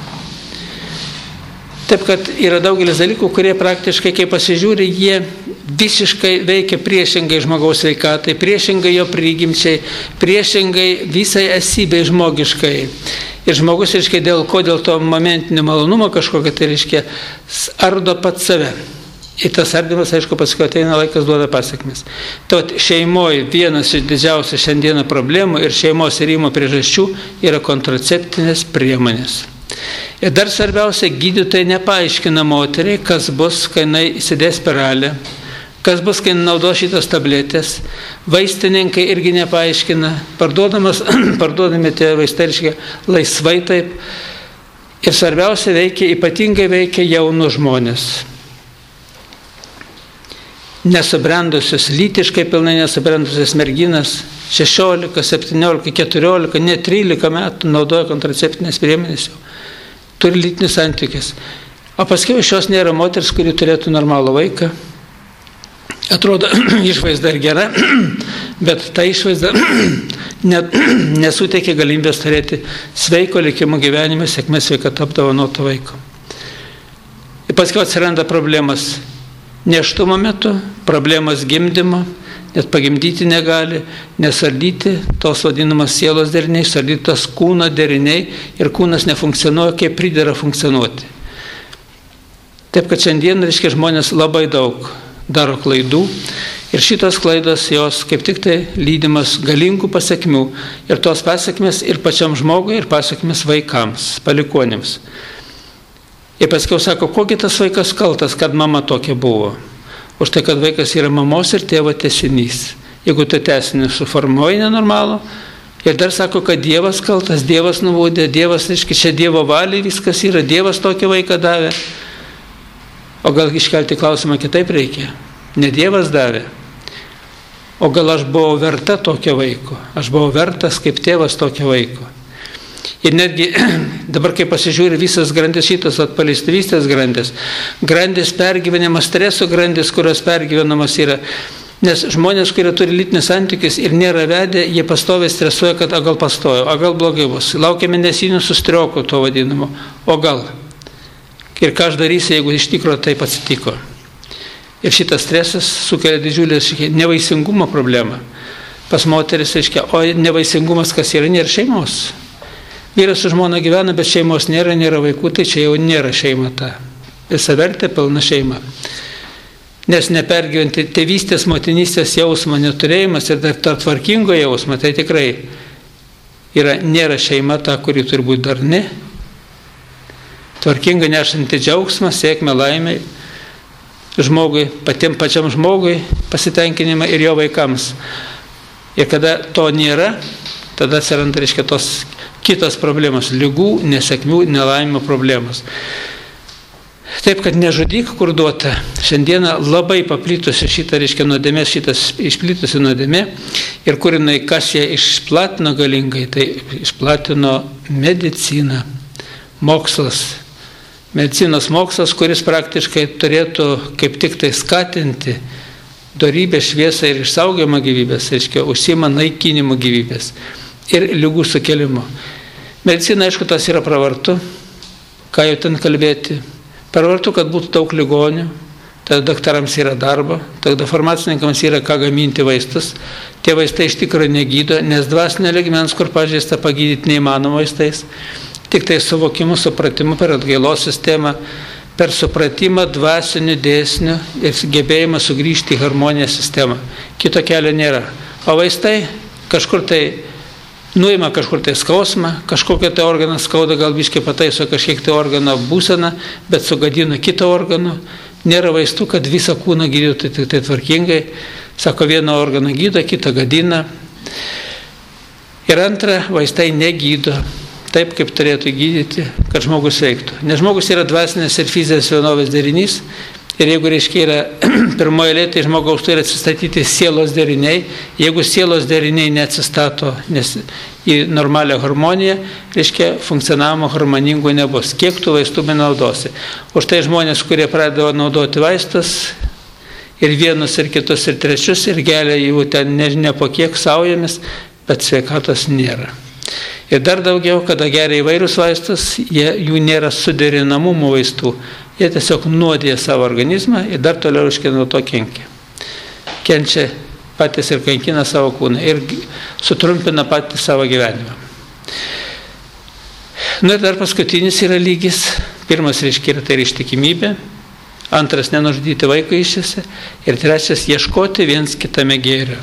Taip, kad yra daugelis dalykų, kurie praktiškai, kai pasižiūri, jie visiškai veikia priešingai žmogaus sveikatai, priešingai jo prigimčiai, priešingai visai esybei žmogiškai. Ir žmogus, reiškia, dėl ko, dėl to momentinio malonumo kažkokio, tai reiškia, ardo pats save. Ir tas ardymas, aišku, paskui ateina laikas, duoda pasiekmes. Tad šeimoje vienas iš didžiausių šiandieną problemų ir šeimos irimo priežasčių yra kontraceptinės priemonės. Ir dar svarbiausia, gydytojai nepaaiškina moteriai, kas bus, kai jinai įsidės spiralę, kas bus, kai naudos šitas tabletės. Vaistininkai irgi nepaaiškina, parduodamas, parduodami tie vaistai, reiškia, laisvai taip. Ir svarbiausia, veikia, ypatingai veikia jaunus žmonės. nesubrendusios, lytiškai pilnai nesubrendusios merginas, šešiolika, septyniolika, keturiolika, net trylika metų naudoja kontraceptinės priemonės jau, turi lytinius santykius. O paskui iš jos nėra moters, kuri turėtų normalų vaiką. Atrodo, išvaizda ir gera, bet ta išvaizda net nesuteikia galimybės turėti sveiko likimo gyvenime, sėkmės sveikata apdovanoto vaiko. Ir paskui atsiranda problemas nėštumo metu, problemas gimdymo, net pagimdyti negali, nesardyti tos vadinamas sielos deriniai, sardytos kūno deriniai ir kūnas nefunkcionuoja, kaip pridera funkcionuoti. Taip, kad šiandien, reiškia, žmonės labai daug daro klaidų ir šitos klaidos jos kaip tik tai lydimas galingų pasiekmių ir tos pasiekmės ir pačiam žmogui, ir pasiekmės vaikams, palikuonėms. Ir paskiau sako, kogi tas vaikas kaltas, kad mama tokia buvo. Už tai, kad vaikas yra mamos ir tėvo tęsinys. Jeigu tu tęsinį suformuoji nenormalų, ir dar sako, kad Dievas kaltas, Dievas nubaudė, Dievas, reiškia, čia Dievo valiai viskas yra, Dievas tokį vaiką davė. O gal iškelti klausimą kitaip reikia? Ne Dievas davė. O gal aš buvau verta tokio vaiko? Aš buvau vertas kaip tėvas tokio vaiko. Ir netgi dabar, kai pasižiūri visas grandis, šitas atpaleistuvystės grandis, grandis pergyvenimas, streso grandis, kurios pergyvenamas yra. Nes žmonės, kurie turi lytinius santykius ir nėra vedę, jie pastoviai stresuoja, kad o gal pastojo, o gal blogai bus. Laukia mėnesinių sustriokų to vadinamo, o gal. Ir ką aš darysiu, jeigu iš tikro taip atsitiko. Ir šitas stresas sukelia didžiulį nevaisingumo problemą. Pas moteris, reiškia, o nevaisingumas kas yra, nėra šeimos. Vyras su žmona gyvena, bet šeimos nėra, nėra vaikų, tai čia jau nėra šeima ta. Visavertė pilna šeima. Nes nepergyventi tėvystės, motinystės jausmo neturėjimas ir dar tvarkingo jausmo, tai tikrai yra, nėra šeima ta, kuri turi būti darni. Tvarkinga nešanti džiaugsmą, sėkmę, laimę žmogui, patiem pačiam žmogui, pasitenkinimą ir jo vaikams. Ir kada to nėra, tada atsiranda, reiškia, tos kitos problemos, ligų, nesėkmių, nelaimimo problemos. Taip, kad nežudyk, kur duota. Šiandieną labai paplitusi šitą, reiškia, nuodėmė, šitas išplitusi nuodėmė ir kur jinai, kas ją išplatino galingai, tai išplatino mediciną, mokslas. Medicinos mokslas, kuris praktiškai turėtų kaip tik tai skatinti dorybę, šviesą ir išsaugimą gyvybės, reiškia, užsiima naikinimu gyvybės ir ligų sukelimu. Medicina, aišku, tas yra pravartu, ką jau ten kalbėti. Pravartu, kad būtų daug ligonių, tada daktarams yra darbo, tada farmacininkams yra ką gaminti vaistus. Tie vaistai iš tikrųjų negydo, nes dvasinio lygmens, kur pažeista, pagydyti neįmanoma vaistais. Tik tai suvokimu, supratimu per atgailos sistemą, per supratimą dvasinių dėsnių ir gebėjimą sugrįžti į harmoniją sistemą. Kito kelio nėra. O vaistai kažkur tai nuima kažkur tai skausmą, kažkokią tai organą skauda, gal biškai pataiso kažkiek tai organo būseną, bet sugadina kitą organą. Nėra vaistų, kad visą kūną gydytų tai, tai tvarkingai. Sako, vieną organą gydo, kitą gadina. Ir antra, vaistai negydo taip, kaip turėtų gydyti, kad žmogus veiktų. Nes žmogus yra dvasinės ir fizinės vienovės derinys. Ir jeigu, reiškia, yra pirmoje eilėje, tai žmogaus turi atsistatyti sielos deriniai. Jeigu sielos deriniai neatsistato nes į normalią harmoniją, reiškia, funkcionavimo harmoningo nebus. Kiek tų vaistų benaudosi? Už tai žmonės, kurie pradėjo naudoti vaistus, ir vienus, ir kitus, ir trečius, ir gelia jų ten nežinia po kiek saujomis, bet sveikatos nėra. Ir dar daugiau, kada geria įvairius vaistus, jie, jų nėra suderinamumų vaistų. Jie tiesiog nuodėja savo organizmą ir dar toliau reiškia nuo to kenkia. Kenčia patys ir kankina savo kūną ir sutrumpina patys savo gyvenimą. Na ir dar paskutinis yra lygis. Pirmas, reiškia, yra tai ištikimybė. Antras, nenužudyti vaiko išėse. Ir trečias, ieškoti viens kitame gėrio.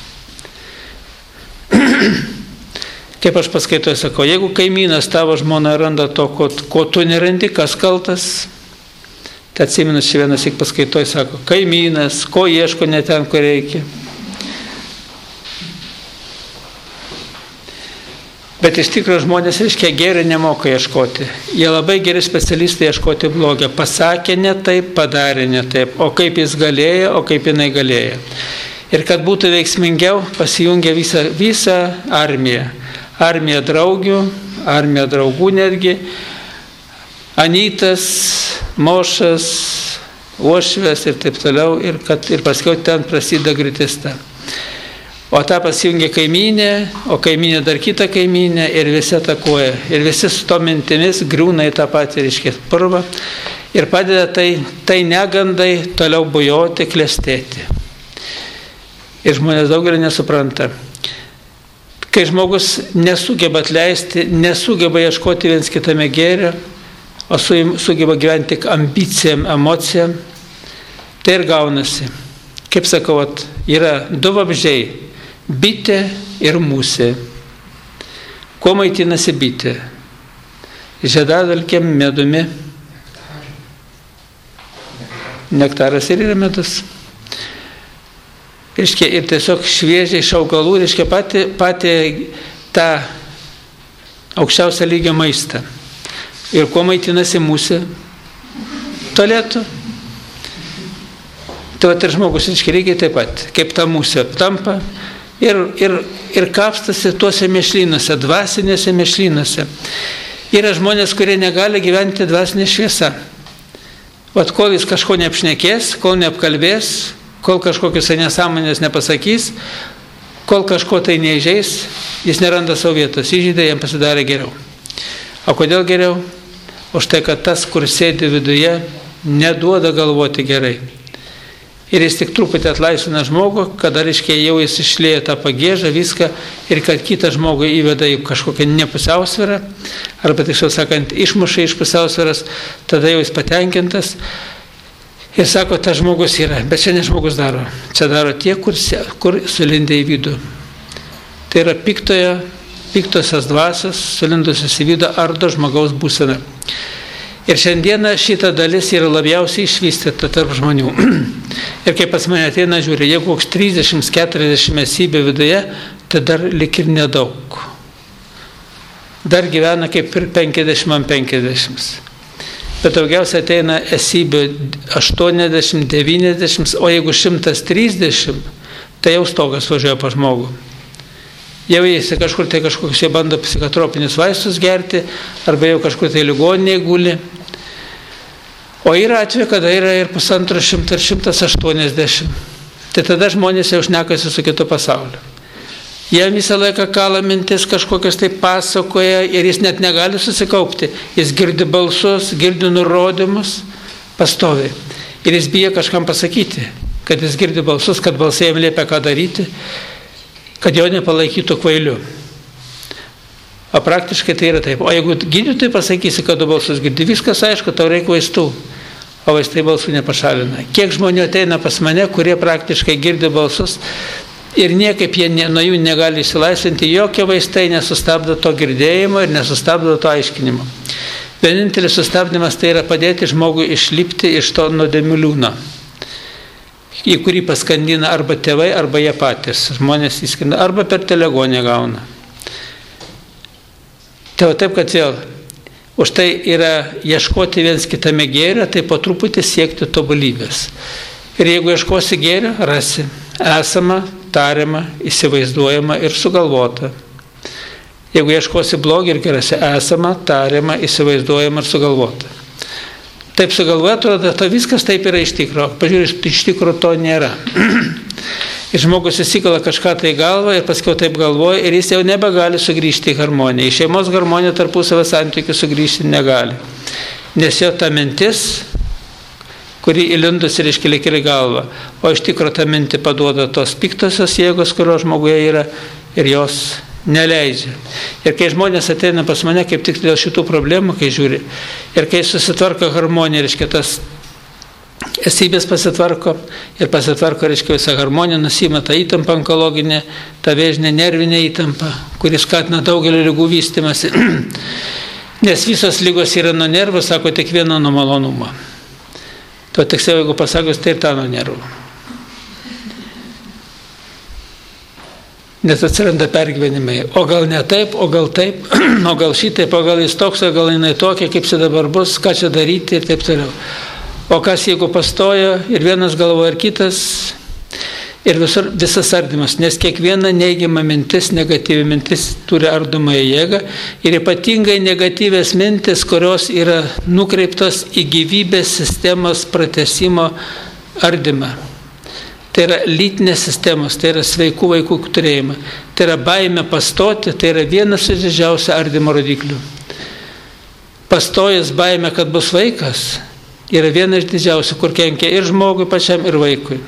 Kaip aš paskaitoju, sakau, jeigu kaimynas tavo žmona randa to, ko, ko tu nerandi, kas kaltas, tai atsimenu, čia vienas tik paskaitoju, sako, kaimynas, ko ieško ne ten, kur reikia. Bet iš tikrųjų žmonės, reiškia, gėrio nemoka ieškoti. Jie labai geri specialistai ieškoti blogio. Pasakė ne taip, padarė ne taip. O kaip jis galėjo, o kaip jinai galėjo. Ir kad būtų veiksmingiau, pasijungia visą, visą armiją. Armija draugių, armija draugų netgi. Anytas, Mošas, Uošvės ir taip toliau. Ir, kad, ir paskiau ten prasideda gritista. O tą pasijungia kaimynė, o kaimynė dar kitą kaimynę ir visi atakuoja. Ir visi su to mintimis griūna į tą patį, reiškia, purvą ir padeda tai, tai negandai toliau bujoti, klestėti. Ir žmonės daugelį nesupranta. Kai žmogus nesugeba atleisti, nesugeba ieškoti viens kitame gėrio, o sugeba gyventi tik ambicijam, emocijam, tai ir gaunasi. Kaip sakau, yra du vabzdžiai. Bitė ir musė. Kuo maitinasi bitė? Žiedadulkėm, medumi. Nektaras ir yra medus. Reiškia, ir tiesiog šviežiai iš augalų, reiškia, pati, pati tą aukščiausią lygio maistą. Ir kuo maitinasi musė? Tualetu. Tai vat ir žmogus, reiškia, lygiai taip pat, kaip ta musė tampa. Ir, ir, ir kapstasi tuose mėšlynuose, dvasinėse mėšlynuose. Yra žmonės, kurie negali gyventi dvasinė šviesa. Vat kol jis kažko neapšnekės, kol neapkalbės, kol kažkokius nesąmonės nepasakys, kol kažko tai neįžeis, jis neranda savo vietos, įžeidė, jam pasidarė geriau. O kodėl geriau? Už tai, kad tas, kur sėdi viduje, neduoda galvoti gerai. Ir jis tik truputį atlaisvina žmogų, kada, reiškia, jau jis išlieja tą pagėžą, viską, ir kad kitą žmogų įveda į kažkokią nepusiausvyrą, arba, tiksliau sakant, išmuša iš pusiausvyros, tada jau jis patenkintas. Ir sako, tas žmogus yra, bet čia ne žmogus daro. Čia daro tie, kur, kur sulindė į vidų. Tai yra piktojo, piktosios dvasios, sulindusios į vidų, ardo žmogaus būseną. Ir šiandieną šita dalis yra labiausiai išvystyta tarp žmonių. Ir kai pas mane ateina, žiūri, jeigu koks trisdešimt keturiasdešimt esybių viduje, tai dar lik ir nedaug. Dar gyvena kaip ir penkiasdešimt ant penkiasdešimt. Bet daugiausiai ateina esybių aštuoniasdešimt devyniasdešimt, o jeigu šimtas trisdešimt, tai jau stogas važiuoja pa žmogų. Jau jis kažkur tai kažkokius jie bando psichotropinius vaistus gerti, arba jau kažkur tai ligoninėje guli. O yra atveju, kada yra ir pusantro šimto ir šimtas aštuoniasdešimt. Tai tada žmonės jau šnekasi su kitu pasauliu. Jam visą laiką kala mintis, kažkokias tai pasakoja ir jis net negali susikaupti. Jis girdi balsus, girdi nurodymus pastoviai. Ir jis bijo kažkam pasakyti, kad jis girdi balsus, kad balsai jam liepia ką daryti, kad jo nepalaikytų kvailiu. O praktiškai tai yra taip. O jeigu gydytojai pasakysi, kad du balsus girdi, viskas aišku, tau reikia vaistų. O vaistai balsų nepašalina. Kiek žmonių ateina pas mane, kurie praktiškai girdi balsus ir niekaip jie ne, nuo jų negali išsilaisvinti, jokie vaistai nesustabdo to girdėjimo ir nesustabdo to aiškinimo. Vienintelis sustabdymas tai yra padėti žmogui išlipti iš to nuodėmių liūno, į kurį paskandina arba tėvai, arba jie patys. Žmonės įskandina, arba per telegoniją gauna. Tai taip, kad vėl, už tai yra ieškoti viens kitame gėrio, tai po truputį siekti tobulybės. Ir jeigu ieškosi gėrio, rasi esamą, tariamą, įsivaizduojamą ir sugalvotą. Jeigu ieškosi blogį, irgi rasi esamą, tariamą, įsivaizduojamą ir sugalvotą. Taip sugalvoja, atrodo, to viskas taip yra iš tikro. Pažiūrėjus, iš tikro to nėra. Ir žmogus įsikala kažką tai galvą ir paskiau taip galvoja ir jis jau nebegali sugrįžti į harmoniją. Į šeimos harmoniją tarpusavio santykių sugrįžti negali. Nes jo ta mintis, kuri įlindus ir iškilik į galvą, o iš tikro ta mintį paduoda tos piktosios jėgos, kurio žmoguje yra ir jos neleidžia. Ir kai žmonės ateina pas mane kaip tik dėl šitų problemų, kai žiūri, ir kai susitvarko harmonija, reiškia tas esybės pasitvarko ir pasitvarko, reiškia, visą harmoniją, nusima tą įtampą onkologinę, tą vėžinę nervinę įtampą, kuris skatina daugelį ligų vystymąsi. Nes visos lygos yra nuo nervų, sako, tik vieno nuo malonumo. To tiksliau, jeigu pasakos, tai ir tą nuo nervų. Nes atsiranda pergyvenimai. O gal ne taip, o gal taip, o gal šitaip, o gal jis toks, o gal jinai tokia, kaip čia dabar bus, ką čia daryti ir taip toliau. O kas jeigu pastojo ir vienas galvoja ir kitas ir visur, visas ardymas, nes kiekviena neigiama mintis, negatyvi mintis turi ardomąją jėgą ir ypatingai negatyvės mintis, kurios yra nukreiptos į gyvybės sistemos pratęsimo ardymą. Tai yra lytinės sistemos, tai yra sveikų vaikų turėjimą, tai yra baimė pastoti, tai yra vienas iš didžiausių ardymo rodiklių. Pastojęs baimė, kad bus vaikas, yra viena iš didžiausių, kur kenkia ir žmogui pačiam, ir vaikui.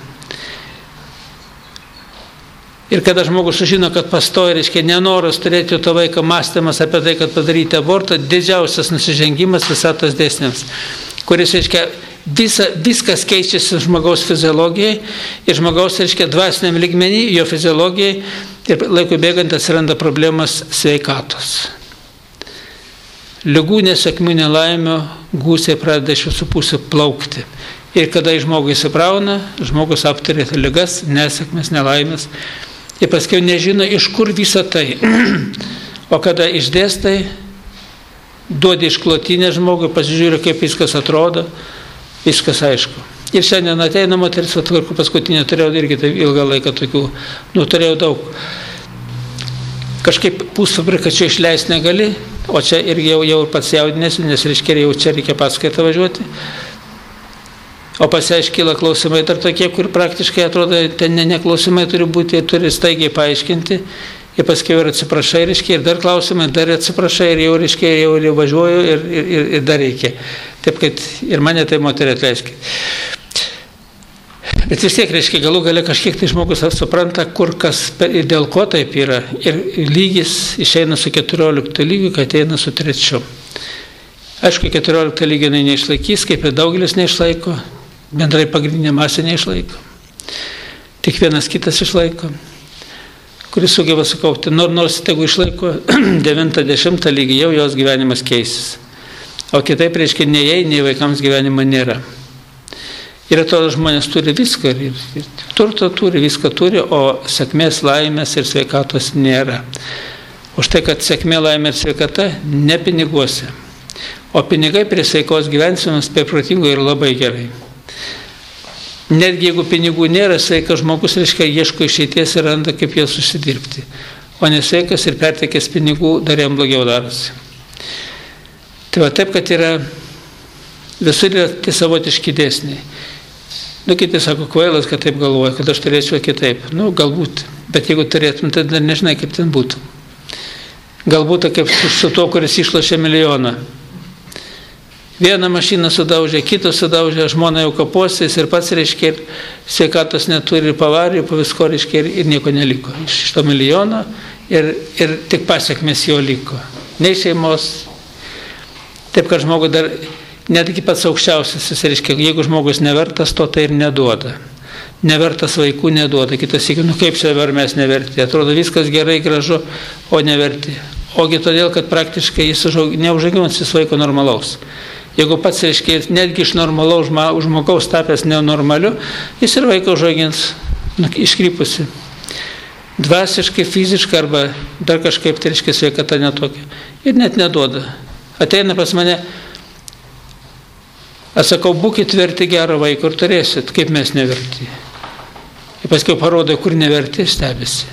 Ir kada žmogus sužino, kad pastoja, reiškia nenoras turėti to vaiką, mąstymas apie tai, kad padaryti abortą, didžiausias nusižengimas visatos dėsniams, kuris, reiškia, Visa, viskas keičiasi žmogaus fiziologijai ir žmogaus, reiškia, dvasiniam lygmenį, jo fiziologijai ir laikui bėgant atsiranda problemas sveikatos. Ligų, nesėkmių, nelaimio gūsiai pradeda iš visų pusių plaukti. Ir kada žmogui įsiprauna, žmogus aptarė ligas, nesėkmes, nelaimės ir paskui nežino, iš kur visa tai. O kada išdėstai, duodi išklotinę žmogui, pasižiūrė, kaip viskas atrodo, viskas aišku. Ir šiandien ateina moteris, kur paskutinė turėjau irgi tai ilgą laiką tokių, nu turėjau daug. Kažkaip pusfabrikačių išleisti negali, o čia irgi jau, jau pats jaudinėsi, nes reiškia, jau čia reikia paskaitą važiuoti. O pas ją iškyla klausimai dar tokie, kur praktiškai atrodo, ten ne, ne klausimai turi būti, turi staigiai paaiškinti. Ir paskui ir atsiprašai, reiškia, ir dar klausimai, dar atsiprašai, ir jau, reiškia, jau, jau važiuoju, ir, ir, ir dar reikia. Taip, kad ir mane tai moterį atleiskit. Bet vis tiek, reiškia, galų gale kažkiek tai žmogus supranta, kur kas, dėl ko taip yra. Ir lygis išeina su keturiolikto lygiu, kad ateina su trečiu. Aišku, keturiolikto lygio neišlaikys, kaip ir daugelis neišlaiko, bendrai pagrindinė masė neišlaiko. Tik vienas kitas išlaiko, kuris sugeba sukaupti, nors tegu išlaiko devintą dešimtą lygį, jau jos gyvenimas keisis. O kitaip, reiškia, nei jai, nei vaikams gyvenimo nėra. Ir atrodo, žmonės turi viską, ir, ir turto turi, viską turi, o sėkmės, laimės ir sveikatos nėra. Už tai, kad sėkmė, laimė ir sveikata ne piniguose. O pinigai prie sveikos gyvensenos, prie protingo yra labai gerai. Netgi jeigu pinigų nėra, sveikas žmogus, reiškia, ieško išeities ir randa, kaip jas užsidirbti. O nesveikas ir pertekęs pinigų dar jam blogiau darosi. Tai va taip, kad yra visur yra tie savotiški dėsniai. Nu, kiti sako, kvailas, kad taip galvoja, kad aš turėčiau kitaip. Nu, galbūt. Bet jeigu turėtum, tai dar nežinai, kaip ten būtų. Galbūt kaip su, su to, kuris išlošė milijoną. Vieną mašiną sudaužė, kitą sudaužė, žmona jau kaposės ir pats, reiškia, ir sveikatos neturi, ir pavarijų, po visko, reiškia, ir, ir nieko neliko. Iš to milijono ir, ir tik pasiekmės jo liko. Nei šeimos. Taip, kad žmogui dar, netgi pats aukščiausias, jis reiškia, jeigu žmogus nevertas, to tai ir neduoda. Nevertas vaikų neduoda. Kitas sėkia, nu kaip čia dabar mes neverti. Atrodo, viskas gerai, gražu, o neverti. Ogi todėl, kad praktiškai jis neužaugins jis vaiko normalaus. Jeigu pats, reiškia, netgi iš normalaus žmogaus tapęs nenormaliu, jis ir vaiką užaugins iškrypusi. Dvasiškai, fiziškai arba dar kažkaip, tai reiškia, sveikata netokia. Ir net neduoda. Ateina pas mane, aš sakau, būkit verti gerą vaiką ir turėsit, kaip mes neverti. Ir paskui parodo, kur neverti, stebisi.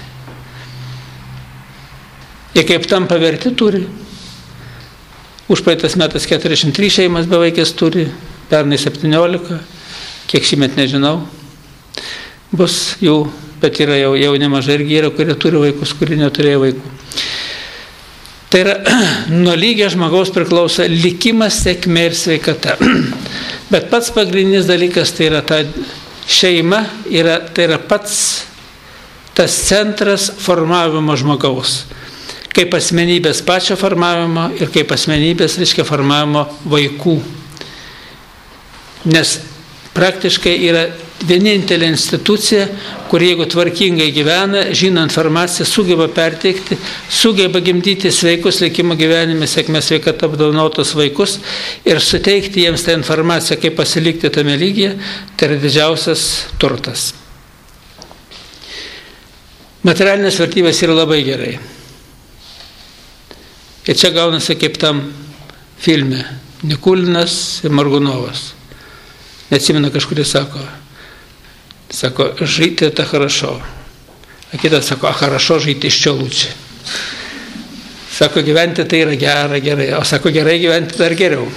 Ir kaip tam paverti turi. Už praeitas metas keturiasdešimt trys šeimas bevaikės turi, pernai septyniolika, kiek šįmet nežinau. Bus jų, bet yra jau, jau nemažai irgi yra, kurie turi vaikus, kurie neturėjo vaikų. Tai yra, nuo lygio žmogaus priklauso likimas, sėkmė ir sveikata. Bet pats pagrindinis dalykas tai yra ta šeima, yra, tai yra pats tas centras formavimo žmogaus. Kaip asmenybės pačio formavimo ir kaip asmenybės, reiškia, formavimo vaikų. Nes praktiškai yra vienintelė institucija, kur jeigu tvarkingai gyvena, žino informaciją, sugeba perteikti, sugeba gimdyti sveikus likimo gyvenime, sėkmės sveikata apdovanotus vaikus ir suteikti jiems tą informaciją, kaip pasilikti tame lygyje, tai yra didžiausias turtas. Materialinės vertybės yra labai gerai. Ir čia gaunasi kaip tam filme Nikulinas ir Margunovas. Neatsimenu, kažkuris sako, sako, žyti это хорошо. A kitas sako, a хорошо žyti iš čia lūčiai. Sako, gyventi tai yra gera, gerai, o sako, gerai gyventi dar geriau.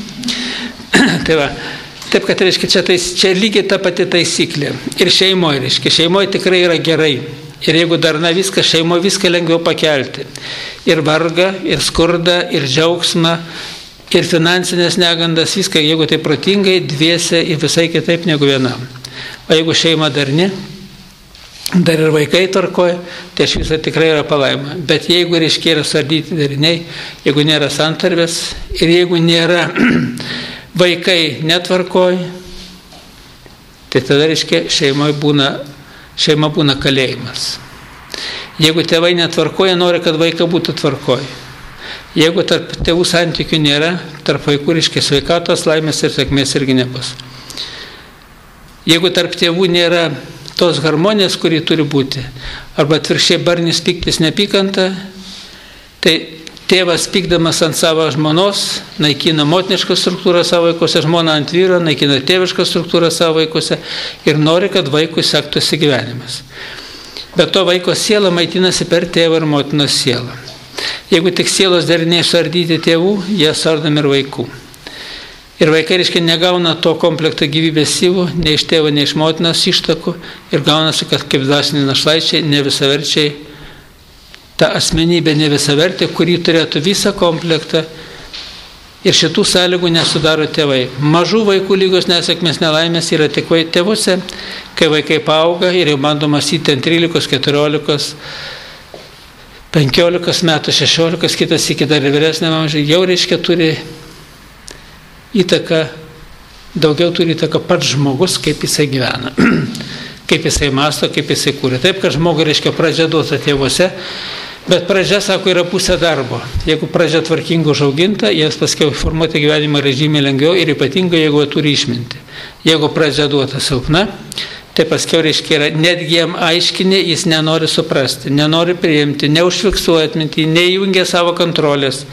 Tai va, taip, kad reiškia, čia, tais, čia lygiai ta pati taisyklė. Ir šeimoje, reiškia, šeimoje tikrai yra gerai. Ir jeigu darna viską, šeimoje viską lengviau pakelti. Ir vargą, ir skurdą, ir džiaugsmą, ir finansinės negandas, viską, jeigu tai protingai, dviese ir visai kitaip negu vienam. O jeigu šeima darni, dar ir vaikai tvarkoja, tai aš visą tikrai yra palaima. Bet jeigu, reiškia, yra sardyti dariniai, jeigu nėra santarvės ir jeigu nėra vaikai netvarkoj, tai tada, reiškia, šeimoje būna, šeima būna kalėjimas. Jeigu tėvai netvarkoja, nori, kad vaikai būtų tvarkoj. Jeigu tarp tėvų santykių nėra, tarp vaikų, reiškia, sveikatos, laimės ir sėkmės irgi nebus. Jeigu tarp tėvų nėra tos harmonijos, kuri turi būti, arba atvirkščiai barnis pyktis nepykanta, tai tėvas pykdamas ant savo žmonos naikina motinišką struktūrą savo vaikose, žmona ant vyro naikina tėvišką struktūrą savo vaikose ir nori, kad vaikui sektųsi gyvenimas. Bet to vaiko siela maitinasi per tėvą ir motinos sielą. Jeigu tik sielos dariniai suardyti tėvų, jie suardomi ir vaikų. Ir vaikai, reiškia, negauna to komplekto gyvybės syvų, nei iš tėvo, nei iš motinos ištakų, ir gaunasi, kad kaip dvasiniai našlaičiai, ne visaverčiai, ta asmenybė ne visavertė, kuri turėtų visą komplektą, ir šitų sąlygų nesudaro tėvai. Mažų vaikų lygos nesėkmės nelaimės yra tik tėvuose, kai vaikai paauga ir jau bandoma mąstyti ant trylikos, keturiolikos, penkiolikos metų, šešiolikos, kitas iki dar vyresnė amžiai, jau, reiškia, turi įtaka, daugiau turi įtaka pats žmogus, kaip jisai gyvena, kaip jisai mąsto, kaip jisai kūrė. Taip, kad žmogui, reiškia, pradžia duota tėvuose, bet pradžia, sako, yra pusė darbo. Jeigu pradžia tvarkinga užauginta, jas paskiau formuoti gyvenimą yra žymiai lengviau ir ypatingai, jeigu turi išminti. Jeigu pradžia duota silpna, tai paskiau, reiškia, yra, netgi jam aiškinė, jis nenori suprasti, nenori priimti, neužfiksuoja atmintį, neįjungia savo kontrolės.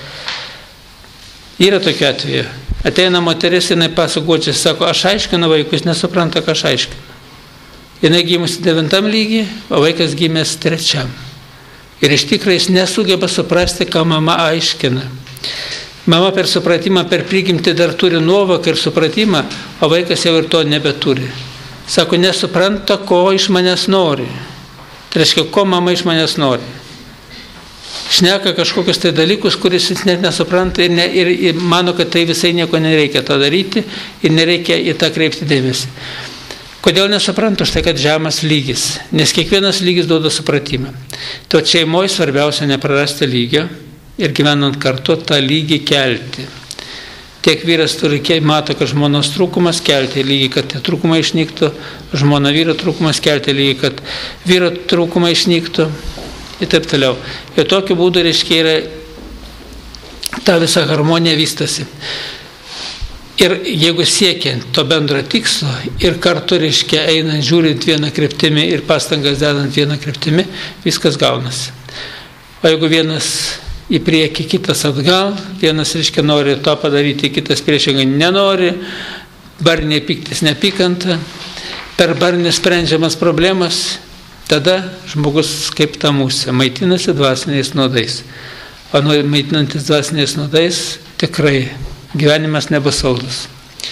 Yra tokiu atveju. Ateina moteris, jinai pasakočia, sako, aš aiškinu vaikus, nesupranta, ką aš aiškinu. Jinai gimusi devintam lygiai, o vaikas gimęs trečiam. Ir iš tikrųjų jis nesugeba suprasti, ką mama aiškina. Mama per supratimą, per prigimtį dar turi nuovoką ir supratimą, o vaikas jau ir to nebeturi. Sako, nesupranta, ko iš manęs nori. Tai reiškia, ko mama iš manęs nori. Šneka kažkokius tai dalykus, kuris jis net nesupranta ir, ne, ir, ir mano, kad tai visai nieko nereikia to daryti ir nereikia į tą kreipti dėmesį. Kodėl nesupranta? Štai, kad žemas lygis, nes kiekvienas lygis duoda supratimą. To šeimoje svarbiausia neprarasti lygio ir gyvenant kartu tą lygį kelti. Tiek vyras turi, mato, kad žmonos trūkumas kelti lygį, kad trūkumai išnyktų, žmona vyro trūkumas kelti lygį, kad vyro trūkumai išnyktų. Ir taip toliau. Ir tokiu būdu, reiškia, yra ta visa harmonija vystasi. Ir jeigu siekiant to bendro tikslo ir kartu, reiškia, einant, žiūrint vieną kryptimį ir pastangas dedant vieną kryptimį, viskas gaunasi. O jeigu vienas į priekį, kitas atgal, vienas, reiškia, nori to padaryti, kitas priešingai nenori, barniai pyktis nepykanta, per barnį sprendžiamas problemas, tada žmogus kaip ta musė maitinasi dvasiniais nuodais. O maitinantis dvasiniais nuodais tikrai gyvenimas nebus saldus.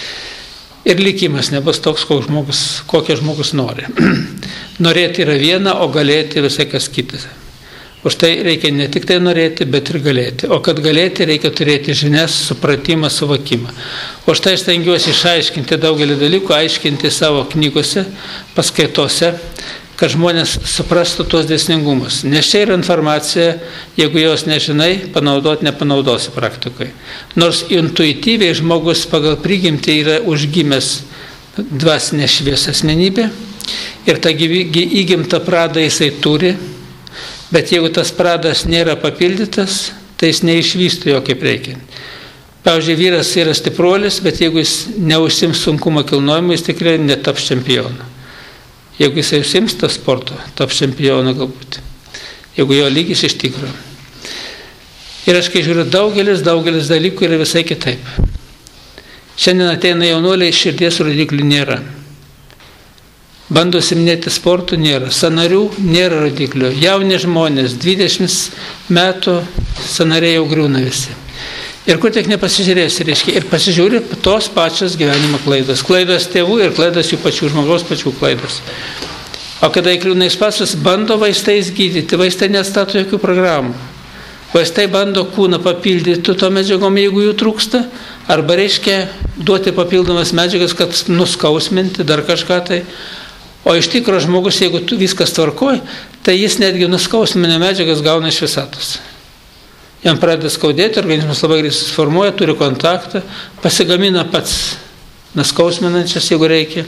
Ir likimas nebus toks, koks žmogus, kokie žmogus nori. Norėti yra viena, o galėti visai kas kitas. Už tai reikia ne tik tai norėti, bet ir galėti. O kad galėti, reikia turėti žinias, supratimą, suvokimą. Už tai stengiuosi išaiškinti daugelį dalykų, aiškinti savo knygose, paskaitose, kad žmonės suprastų tuos dėsningumus. Nes čia yra informacija, jeigu jos nežinai, panaudoti nepanaudosi praktikoje. Nors intuityviai žmogus pagal prigimtį yra užgimęs dvasinė šviesa asmenybė ir tą įgimtą pradą jisai turi, bet jeigu tas pradas nėra papildytas, tai jis neišvysto jo kaip reikia. Pavyzdžiui, vyras yra stipruolis, bet jeigu jis neužsims sunkumo kilnojimu, jis tikrai netaps čempionu. Jeigu jisai užsiims tą sportą, taps čempionu galbūt. Jeigu jo lygis iš tikro. Ir aš kai žiūriu, daugelis, daugelis dalykų yra visai kitaip. Šiandien ateina jaunuoliai, širdies rodiklių nėra. Bando siminėti sportų, nėra. Sanarių nėra rodiklių. Jauni žmonės, dvidešimt metų sanariai jau griūna visi. Ir kur tik nepasižiūrėsi, reiškia, ir pasižiūri tos pačios gyvenimo klaidos. Klaidos tėvų ir klaidos jų pačių, žmogaus pačių klaidos. O kada įkliūna į spąstus, bando vaistais gydyti, vaistai nestato jokių programų. Vaistai bando kūną papildyti to medžiagom, jeigu jų trūksta, arba reiškia duoti papildomas medžiagas, kad nuskausminti dar kažką tai. O iš tikro žmogus, jeigu tu viskas tvarkoj, tai jis netgi nuskausminę medžiagas gauna iš visatos. Jam pradeda skaudėti, organizmas labai greitai susiformuoja, turi kontaktą, pasigamina pats nuskausminančias, jeigu reikia.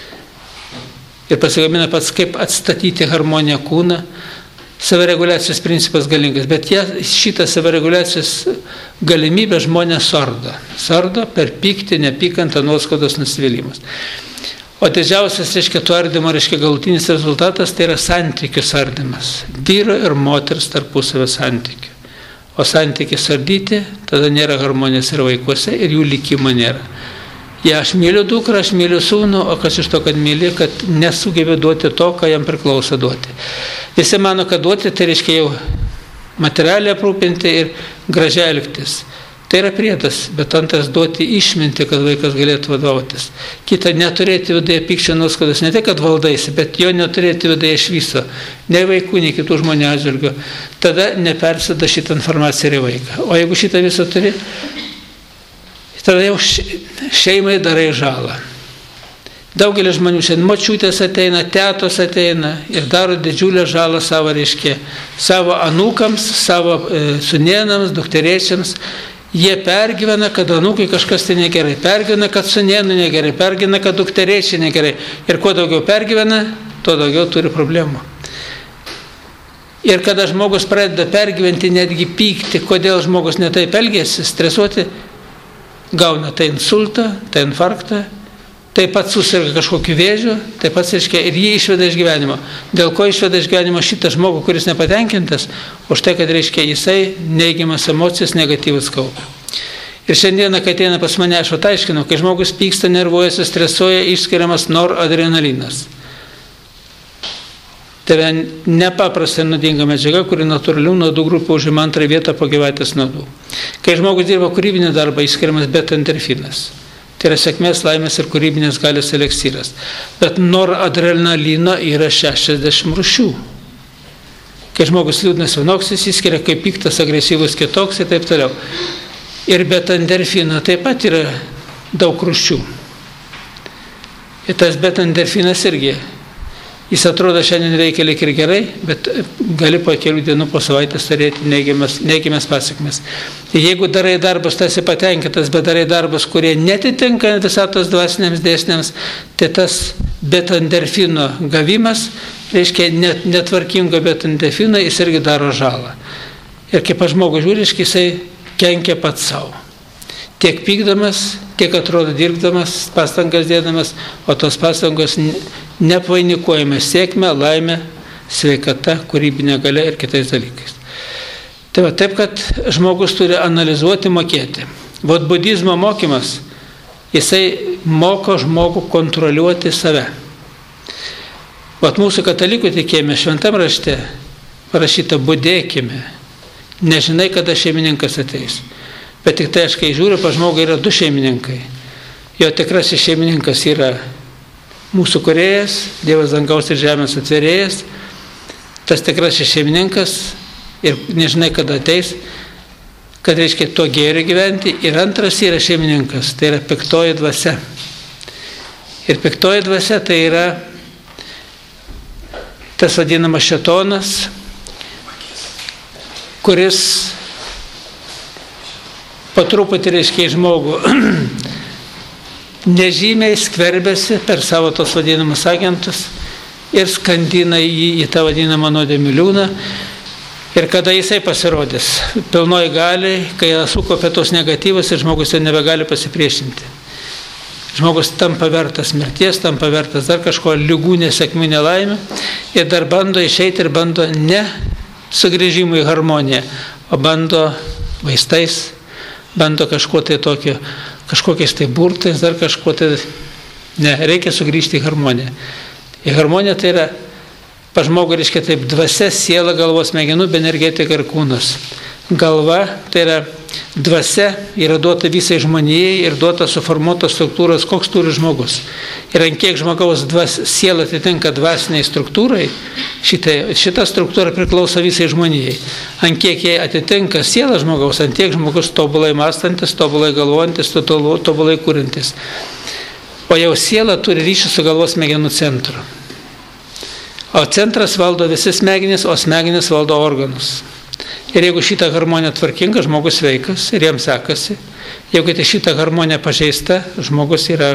Ir pasigamina pats, kaip atstatyti harmoniją kūną. Savireguliacijos principas galingas, bet jie, šitą savireguliacijos galimybę žmonės sardo. Sardo per pyktį, nepykantą, nuoskaudos, nusivylimus. O didžiausias, reiškia, to ardymo, reiškia, galutinis rezultatas, tai yra santykių sardymas. Vyro ir moters tarpusavio santykių. O santykiai sardyti, tada nėra harmonijos ir vaikuose, ir jų likimo nėra. Jei aš myliu dukrą, aš myliu sūnų, o kas iš to, kad myli, kad nesugebė duoti to, ką jam priklauso duoti. Visi mano, kad duoti, tai reiškia jau materialiai aprūpinti ir gražiai elgtis. Tai yra priedas, bet antras duoti išminti, kad vaikas galėtų vadovautis. Kita neturėti viduje pykčio nuoskaudos, ne tai, kad valdaisi, bet jo neturėti viduje iš viso, nei vaikų, nei kitų žmonių atžvilgių. Tada nepersida šitą informaciją į vaiką. O jeigu šitą visą turi, tada jau šeimai darai žalą. Daugelis žmonių šiandien močiutės ateina, tetos ateina ir daro didžiulę žalą savo, reiškia, savo anūkams, savo e, sūnėnams, dukterėčiams. Jie pergyvena, kad anūkai kažkas tai negerai, pergyvena, kad sūnėnų negerai, pergyvena, kad dukterėčiai negerai. Ir kuo daugiau pergyvena, tuo daugiau turi problemų. Ir kada žmogus pradeda pergyventi, netgi pykti, kodėl žmogus netaip elgėsi, stresuoti, gauna tai insultą, tai infarktą, taip pat susirga kažkokiu vėžiu, taip pat, reiškia, ir jį išveda iš gyvenimo. Dėl ko išveda iš gyvenimo šitą žmogų, kuris nepatenkintas, už tai, kad, reiškia, jisai neigiamas emocijas, negatyvus kaupia. Ir šiandieną, kai ateina pas mane, aš ataiškinau, kai žmogus pyksta, nervuojasi, stresuoja, išskiriamas noradrenalinas. Tai yra nepaprastai nuodinga medžiaga, kuri natūralių nuodų grupė užima antrą vietą po gyvatės nuodų. Kai žmogus dirba kūrybinį darbą, išskiriamas beta-endorfinas. Tai yra sėkmės, laimės ir kūrybinės galios eleksyras. Bet noradrenalino yra šešiasdešimt rūšių. Kai žmogus liūdnas vienoks, jis įskiria, kaip piktas, agresyvus kitoks ir taip toliau. Ir beta-endorfino taip pat yra daug rūšių. Ir tas beta-endorfinas irgi, jis atrodo šiandien veikia lyg ir gerai, bet gali po kelių dienų, po savaitės turėti neigiamas, neigiamas pasiekmes. Jeigu darai darbus, tas patenkintas, bet darai darbus, kurie netitinka visatos dvasiniams dėsniams, tai tas beta-endorfino gavimas, reiškia net, netvarkingo beta-endorfino, jis irgi daro žalą. Ir kaip žmogus žiūri, jisai kenkia pats savo. Tiek pykdamas, tiek atrodo dirbdamas, pastangas dėdamas, o tos pastangos neapvainikuojame sėkmę, laimę, sveikata, kūrybinė galia ir kitais dalykais. Tai va, taip, kad žmogus turi analizuoti, mokėti. Vot budizmo mokymas, jisai moko žmogų kontroliuoti save. Vat mūsų katalikų tikėjime šventam rašte parašyta budėkime, nežinai, kada šeimininkas ateis. Bet tik tai aš kai žiūriu, pa žmogui yra du šeimininkai. Jo tikrasis šeimininkas yra mūsų kūrėjas, Dievas dangaus ir žemės atvėrėjas. Tas tikrasis šeimininkas ir nežinai, kada ateis, kad reiškia to gėrio gyventi. Ir antras yra šeimininkas, tai yra piktoji dvasia. Ir piktoji dvasia tai yra tas vadinamas šėtonas, kuris po truputį, reiškia, žmogų nežymiai skverbiasi per savo tos vadinamus agentus ir skandina jį į tą vadinamą nuodėmių liūną. Ir kada jisai pasirodys pilnoji galiai, kai sukaupia tos negatyvus ir žmogus jau nebegali pasipriešinti. Žmogus tampa vertas mirties, tampa vertas dar kažko, lygų, nesėkmių, nelaimė ir dar bando išeiti ir bando ne sugrįžimų į harmoniją, o bando vaistais, bando kažko tai tokio, kažkokiais tai burtais, dar kažko tai, ne, reikia sugrįžti į harmoniją. Į harmoniją tai yra, pa žmogų reiškia taip, dvasia, siela, galvos smegenų, energetika ir kūnas. Galva, tai yra dvasia, yra duota visai žmonijai ir duota suformuotos struktūros, koks turi žmogus. Ir ant kiek žmogaus dvas, siela atitinka dvasiniai struktūrai, šitai, šita struktūra priklauso visai žmonijai. Ant kiek jai atitinka siela žmogaus, ant tiek žmogus tobulai mąstantis, tobulai galvojantis, tobulai kūrintis. O jau siela turi ryšį su galvos smegenų centru. O centras valdo visi smegenys, o smegenys valdo organus. Ir jeigu šitą harmoniją tvarkinga, žmogus sveikas ir jam sekasi. Jeigu tai šitą harmoniją pažeista, žmogus yra,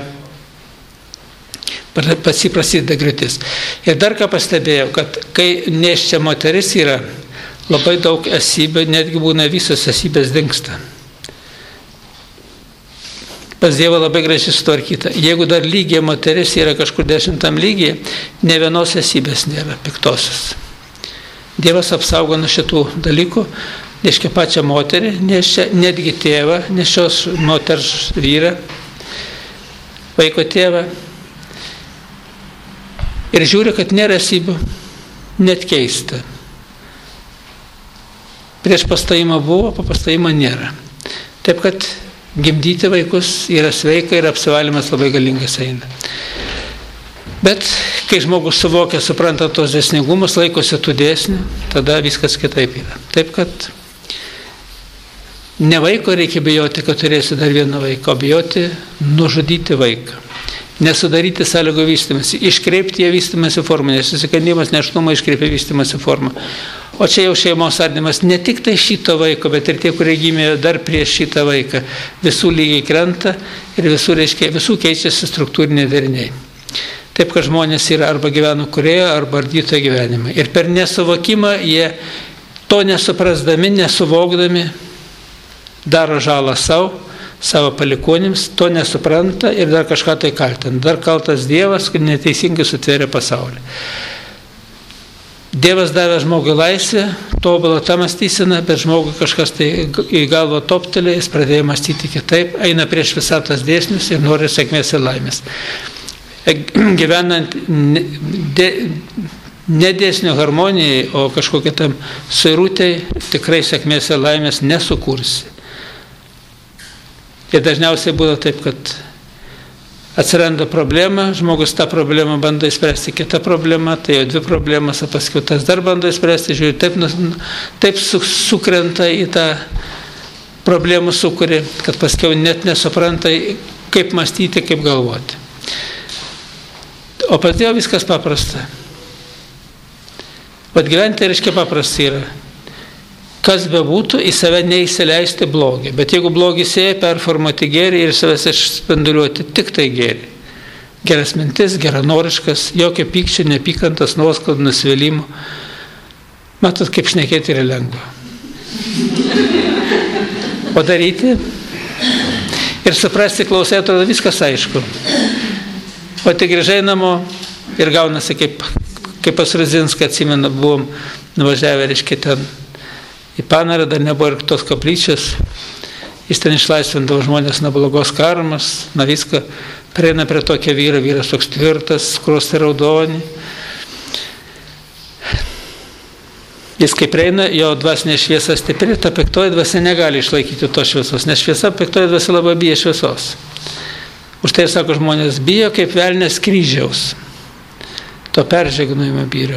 pats jį prasideda griūtis. Ir dar ką pastebėjau, kad kai nėščia moteris yra, labai daug esybių, netgi būna visos esybės dingsta. Pas Dievą labai gražiai sutvarkyta. Jeigu dar lygiai moteris yra kažkur dešimtam lygiai, ne vienos esybės nėra, piktosios. Dievas apsaugo nuo šitų dalykų, neškia pačią moterį, neškia netgi tėvą, nešios moters vyrą, vaiko tėvą. Ir žiūri, kad nėra esybių, net keista. Prieš pastojimą buvo, po pastojimą nėra. Taip, kad gimdyti vaikus yra sveika ir apsivalymas labai galingas eina. Bet kai žmogus suvokia, supranta tos dėsningumus, laikosi tų dėsnių, tada viskas kitaip yra. Taip, kad ne vaiko reikia bijoti, kad turėsi dar vieną vaiką, o bijoti nužudyti vaiką. Nesudaryti sąlygų vystymasi, iškreipti ją vystymasi formą, nes susikandimas neštumo iškreipia vystymasi formą. O čia jau šeimos ardymas ne tik tai šito vaiko, bet ir tie, kurie gimė dar prieš šitą vaiką. Visų lygiai krenta ir visų, reiškia, visų keičiasi struktūriniai deriniai. Taip, kad žmonės yra arba gyveno kurėjo, arba ardytojo gyvenimą. Ir per nesuvokimą jie to nesuprasdami, nesuvokdami, daro žalą savo, savo palikonims, to nesupranta ir dar kažką tai kaltina. Dar kaltas Dievas, kad neteisingai sutvėrė pasaulį. Dievas davė žmogui laisvę, tobulą tą mąstyseną, bet žmogui kažkas tai į galvą toptelė, jis pradėjo mąstyti kitaip, eina prieš visatos dėsnius ir nori sėkmės ir laimės. Gyvenant ne dėsnio harmonijai, o kažkokie tam suirūtai, tikrai sėkmės ir laimės nesukursi. Ir dažniausiai būna taip, kad atsiranda problema, žmogus tą problemą bando įspręsti kitą problemą, tai jau dvi problemas, o paskui tas dar bando įspręsti, žiūrėjau, taip, taip sukrenta į tą problemų sukūrį, kad paskui net nesupranta, kaip mąstyti, kaip galvoti. O pas Dievą viskas paprasta. Vat gyventi reiškia paprasta yra. Kas bebūtų, į save neįsileisti blogį. Bet jeigu blogį sėja, performuoti gėrį ir savęs išspinduliuoti tik tai gėrį. Geras mintis, geranoriškas, jokio pykčio, nepykantas, nuoskaudų, nusivylimų. Matot, kaip šnekėti yra lengva. O daryti? Ir suprasti, klausai, atrodo viskas aišku. O tik grįžai namo ir gaunasi, kaip, kaip pas Ruzinską, atsimenu, buvom nuvažiavę, reiškia, ten į Panarą, dar nebuvo ir tos koplyčios. Jis ten išlaisvindavo žmonės nuo blogos karmos, nuo viską. Prieina prie tokio vyro, vyras toks tvirtas, skruostai raudoni. Jis kaip prieina, jo dvasinė šviesa stipri, ta piktoji dvasia negali išlaikyti tos šviesos, nes šviesa, piktoji dvasia labai bijo šviesos. Už tai, sako, žmonės bijo kaip velnės kryžiaus. To peržegnojimo bijo.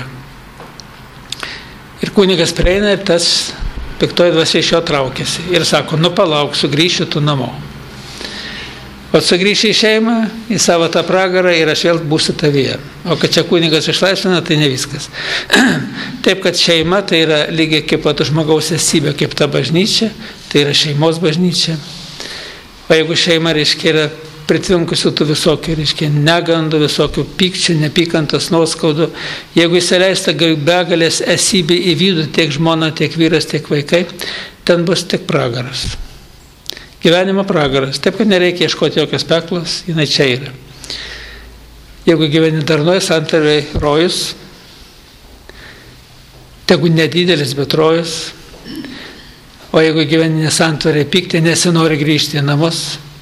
Ir kunigas prieina ir tas piktoji dvasia iš jo traukiasi. Ir sako, nu palauk, sugrįšiu tu namo. O sugrįši į šeimą, į savo tą pragarą ir aš vėl būsiu tavyje. O kad čia kunigas išlaisvina, tai ne viskas. Taip, kad šeima tai yra lygiai kaip pat žmogaus esybė, kaip ta bažnyčia, tai yra šeimos bažnyčia. O jeigu šeima, reiškia, yra pritvinkusių tų visokių, reiškia, negandų, visokių pykčių, nepykantos, nuoskaudų. Jeigu įsileista begalės esybė į vidų, tiek žmona, tiek vyras, tiek vaikai, ten bus tik pragaras. gyvenimo pragaras. Taip, kad nereikia ieškoti jokios peklos, jinai čia yra. Jeigu gyveni darnoje santarvėje rojus, tegu nedidelis, bet rojus, o jeigu gyveni nesantvarėje pykti, nesinori grįžti į namus,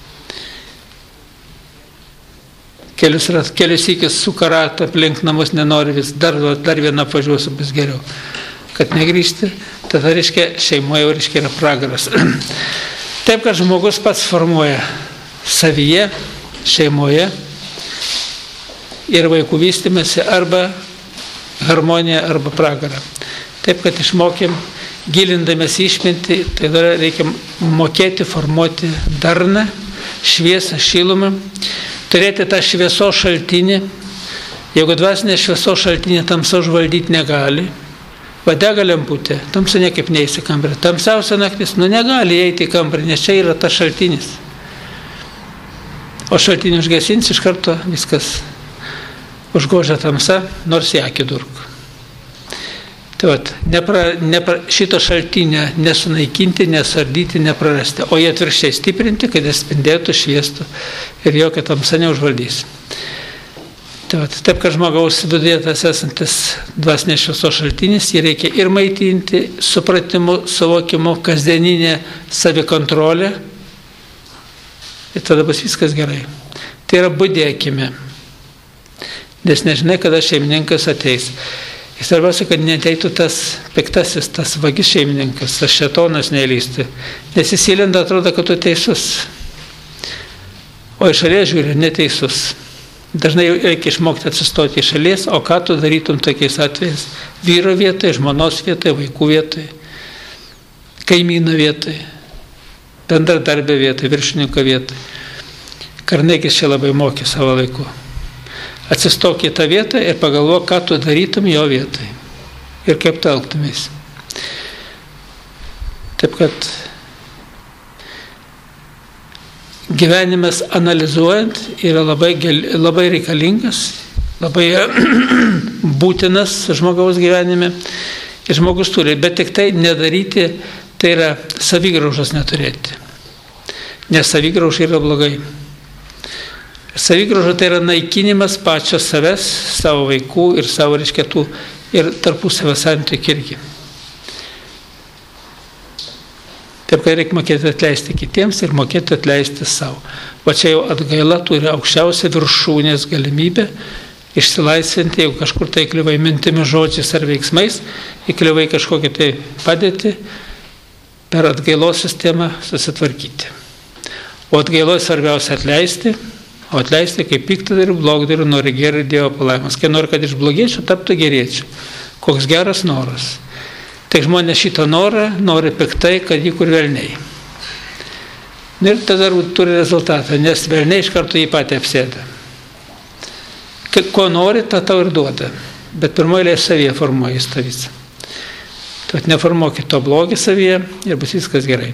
kelius, kelius įkis su karatą aplink namus nenori vis, dar, dar vieną apvažiuosiu, bus geriau, kad negrįžti, tada reiškia šeimoje jau reiškia yra pragaras. Taip, kad žmogus pats formuoja savyje, šeimoje ir vaikų vystymėsi arba harmoniją, arba pragarą. Taip, kad išmokėm, gilindamės išmintį, tai reikia mokėti formuoti darną, šviesą, šilumą, turėti tą šviesos šaltinį. Jeigu dvasinė šviesos šaltinį tamsa užvaldyti negali, vadega lemputė, tamsa niekaip neįsi kambarį. Tamsiausia naktis, nu negali įeiti į kambarį, nes čia yra tas šaltinis. O šaltinį užgesins, iš karto viskas užgožia tamsa, nors į akį durk. Tai vat, nepra, nepra, šito šaltinio nesunaikinti, nesardyti, neprarasti, o jie atvirkščiai stiprinti, kad jis spindėtų, šviestų ir jokia tamsa neužvaldys. Tai vat, taip, kad žmogaus viduje tas esantis dvasinės šviesos šaltinis, jį reikia ir maitinti supratimu, suvokimu, kasdieninė savikontrolė ir tada bus viskas gerai. Tai yra budėkime, nes nežinai, kada šeimininkas ateis. Ir svarbiausia, kad neteitų tas piktasis, tas vagis šeimininkas, tas šėtonas neįlįsti. Nes jis įlenda, atrodo, kad tu teisus. O iš šalies žiūri, neteisus. Dažnai reikia išmokti atsistoti iš šalies, o ką tu darytum tokiais atvejais? Vyro vietoje, žmonos vietoje, vaikų vietoje, kaimyno vietoje, bendradarbio vietoje, viršininko vietoje. Karnegis čia labai mokė savo laiku. Atsistok į tą vietą ir pagalvok, ką tu darytum jo vietoj ir kaip tu elgtumės. Taip kad gyvenimas analizuojant yra labai, labai reikalingas, labai būtinas žmogaus gyvenime ir žmogus turi, bet tik tai nedaryti, tai yra savigraužos neturėti, nes savigrauža yra blogai. Savigrauža tai yra naikinimas pačios savęs, savo vaikų ir savo reiškėtų ir tarpusavio santykių irgi. Taip, kad reikia mokėti atleisti kitiems ir mokėti atleisti savo. O čia jau atgaila turi aukščiausią viršūnės galimybę išsilaisvinti, jeigu kažkur tai įkliuvai mintimis, žodžiais ar veiksmais, įkliuvai kažkokią tai padėtį, per atgailos sistemą susitvarkyti. O atgailos svarbiausia atleisti, o atleisti, kaip piktą ir blogą ir nori gerą Dievo palaimas. Kai nori, kad iš blogiečių taptų geriečių. Koks geras noras. Tai žmonės šitą norą nori piktai, kad jį kur velniai. Ir tada turi rezultatą, nes velniai iš karto jį patį apsėda. Ko nori, tą tau ir duoda. Bet pirmoje savyje formuoja įstavys. Tad neformuokit to blogį savyje ir bus viskas gerai.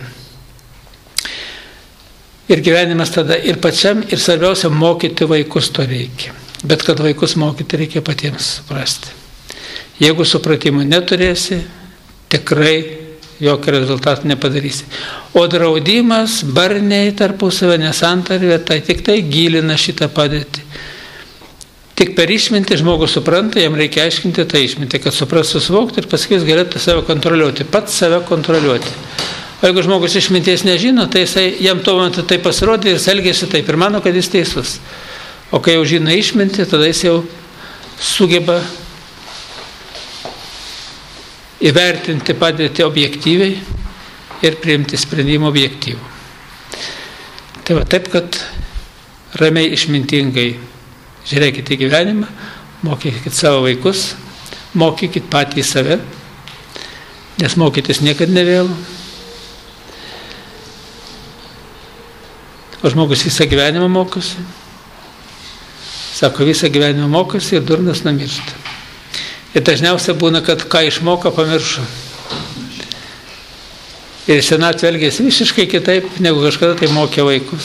Ir gyvenimas tada ir pačiam, ir svarbiausia, mokyti vaikus to reikia. Bet kad vaikus mokyti reikia patiems suprasti. Jeigu supratimo neturėsi, tikrai jokio rezultato nepadarysi. O draudimas, barniai tarpusavio nesantarvė, tai tik tai gilina šitą padėtį. Tik per išmintį žmogus supranta, jam reikia aiškinti tą išmintį, kad suprastų suvokti ir paskui jis galėtų save kontroliuoti, pats save kontroliuoti. O jeigu žmogus išminties nežino, tai jisai, jam tuo metu tai pasirodė ir jis elgėsi taip ir mano, kad jis teisus. O kai jau žino išmintį, tada jis jau sugeba įvertinti padėtį objektyviai ir priimti sprendimą objektyvų. Tai va taip, kad ramiai išmintingai žiūrėkite į gyvenimą, mokykite savo vaikus, mokykite patį save, nes mokytis niekad nevėlu. O žmogus visą gyvenimą mokosi. Sako, visą gyvenimą mokosi ir durnas numiršta. Ir dažniausiai būna, kad ką išmoko, pamiršo. Ir senatvė elgėsi visiškai kitaip, negu kažkada tai mokė vaikus.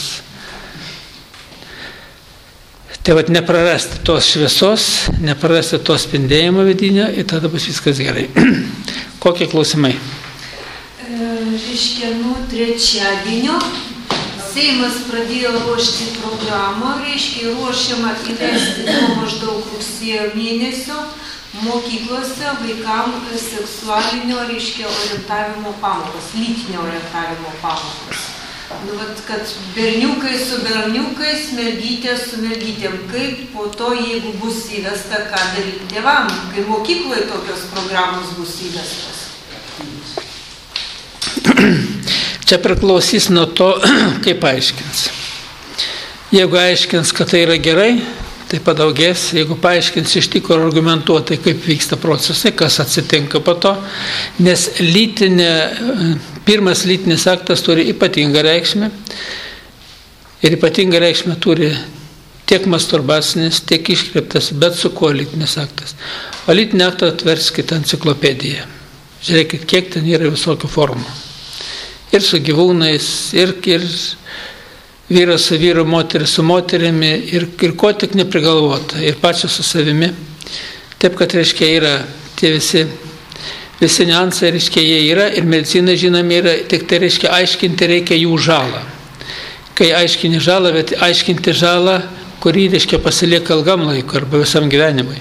Tai vat neprarasti tos šviesos, neprarasti tos spindėjimo vidinio ir tada bus viskas gerai. Kokie klausimai? Reiškia, nuo trečiadienio Seimas pradėjo ruošti programą, reiškia, ruošiama įvesti nuo maždaug rugsėjo mėnesio mokyklose vaikams seksualinio, reiškia, orientavimo pamokas, lytinio orientavimo pamokas. Nu, vat, kad berniukai su berniukais, mergytės su mergytėm, kaip po to, jeigu bus įvesta, ką daryti tėvam, kai mokykloje tokios programos bus įvestos. Čia priklausys nuo to, kaip aiškins. Jeigu aiškins, kad tai yra gerai, tai padaugės. Jeigu paaiškins iš tikrųjų argumentuotai, kaip vyksta procesai, kas atsitinka po to, nes lytinė, pirmas lytinis aktas turi ypatingą reikšmę ir ypatingą reikšmę turi tiek masturbacinis, tiek iškreiptas, bet su kuo lytinis aktas. O lytinį aktą atverskite enciklopediją. Žiūrėkit, kiek ten yra visokių formų. Ir su gyvūnais, ir, ir vyras su vyru, moteris su moterimi, ir, ir ko tik neprigalvota, ir pačios su savimi. Taip, kad, reiškia, yra tie visi, visi niuansai, reiškia, jie yra, ir medicina žinomi yra, tik tai, reiškia, aiškinti reikia jų žalą. Kai aiškini žalą, bet aiškinti žalą, kurį, reiškia, pasilieka ilgam laikui arba visam gyvenimui.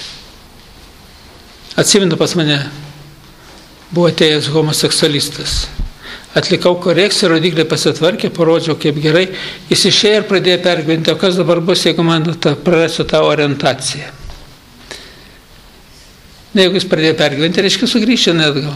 Atsimenu, pas mane buvo atėjęs homoseksualistas. Atlikau korekciją, rodikliai pasitvarkė, parodžiau, kaip gerai. Jis išėjo ir pradėjo pergyventi, o kas dabar bus, jeigu man ta, prarasiu tą orientaciją. Na, jeigu jis pradėjo pergyventi, reiškia sugrįžti net gal.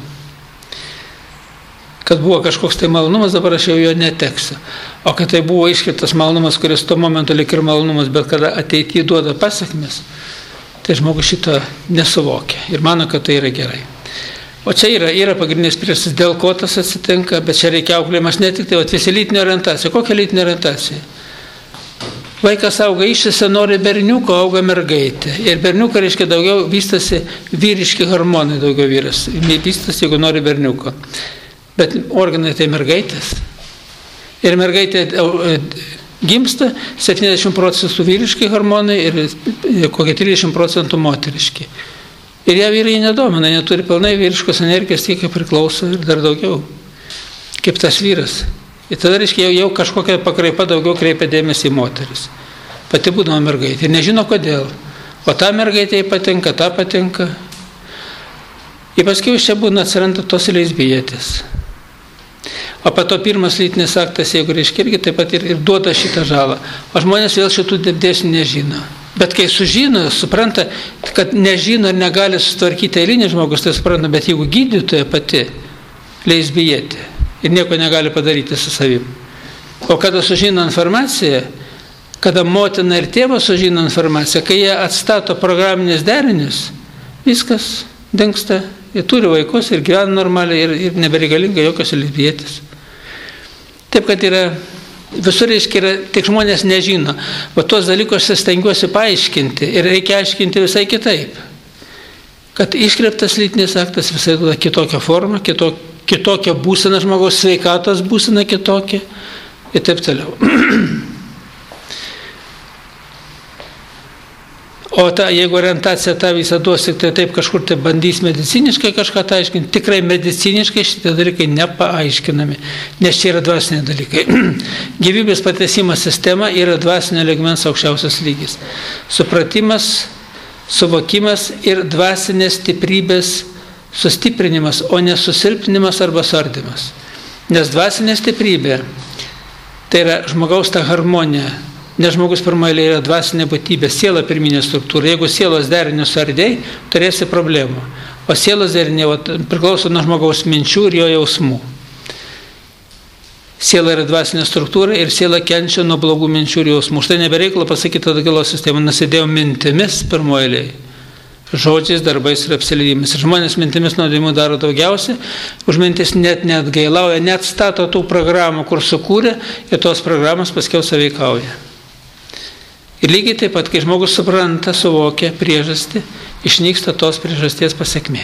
Kad buvo kažkoks tai malonumas, dabar aš jau jo neteksiu. O kad tai buvo iškirtas malonumas, kuris tuo momentu lik ir malonumas, bet kada ateityje duoda pasakmes, tai žmogus šito nesuvokia ir mano, kad tai yra gerai. O čia yra, yra pagrindinės priežastys, dėl ko tas atsitinka, bet čia reikia auklėjimas ne tik tai, o visi lytinė orientacija. Kokia lytinė orientacija? Vaikas auga išsise, nori berniuko, auga mergaitė. Ir berniuko, reiškia, daugiau vystasi vyriški hormonai, daugiau vyras. Vystasi, jeigu nori berniuko. Bet organai tai mergaitės. Ir mergaitė gimsta septyniasdešimt procentų vyriški hormonai ir kokie trisdešimt procentų moteriški. Ir ją vyrai nedomina, neturi pilnai vyriškos energijos, tiek kaip priklauso ir dar daugiau, kaip tas vyras. Ir tada, reiškia, jau, jau kažkokia pakraipa daugiau kreipia dėmesį į moteris. Pati būdama mergaitė ir nežino kodėl. O ta mergaitė patinka, ta patinka. Ir paskui iš čia būna atsiranda tos lesbietės. O po to pirmas lytinis aktas, jeigu reiškia, irgi taip pat ir, ir duoda šitą žalą. O žmonės vėl šitų dėsnių nežino. Bet kai sužino, supranta, kad nežino ir negali sutvarkyti eilinį žmogus, tai supranta, bet jeigu gydytoja pati lesbietė ir nieko negali padaryti su savim. O kada sužino informaciją, kada motina ir tėvas sužino informaciją, kai jie atstato programinius derinius, viskas dingsta, jie turi vaikus ir gyvena normaliai ir, ir nebereikalinga jokios lesbietės. Taip, kad yra visur, reiškia, yra, tik žmonės nežino. O tos dalykus aš stengiuosi paaiškinti ir reikia aiškinti visai kitaip. Kad iškreiptas lytinis aktas visai duoda kitokią formą, kito, kitokią būseną žmogaus, sveikatos būseną kitokią ir taip toliau. O ta, jeigu orientacija tą visą duos, tai taip kažkur tai bandys mediciniškai kažką tą aiškinti, tikrai mediciniškai šitie dalykai nepaaiškinami, nes čia yra dvasiniai dalykai. Gyvybės patesimo sistema yra dvasinio lygmens aukščiausias lygis. Supratimas, suvokimas ir dvasinės stiprybės sustiprinimas, o ne susilpnimas arba sardymas. Nes dvasinė stiprybė tai yra žmogaus ta harmonija. Nes žmogus pirmoje yra dvasinė būtybė, siela pirminė struktūra. Jeigu sielos derinius ardėjai, turėsi problemų. O sielos deriniai priklauso nuo žmogaus minčių ir jo jausmų. Siela yra dvasinė struktūra ir siela kenčia nuo blogų minčių ir jausmų. Štai nebereikla pasakyti atgalos sistemą, nusidėjau mintimis pirmoje. Žodžiais, darbais ir apsileidimis. Ir žmonės mintimis nuodėmių daro daugiausiai, už mintis net neatgailauja, net stato tų programų, kur sukūrė, ir tos programos paskiau sąveikauja. Ir lygiai taip pat, kai žmogus supranta, suvokia priežastį, išnyksta tos priežasties pasekmė.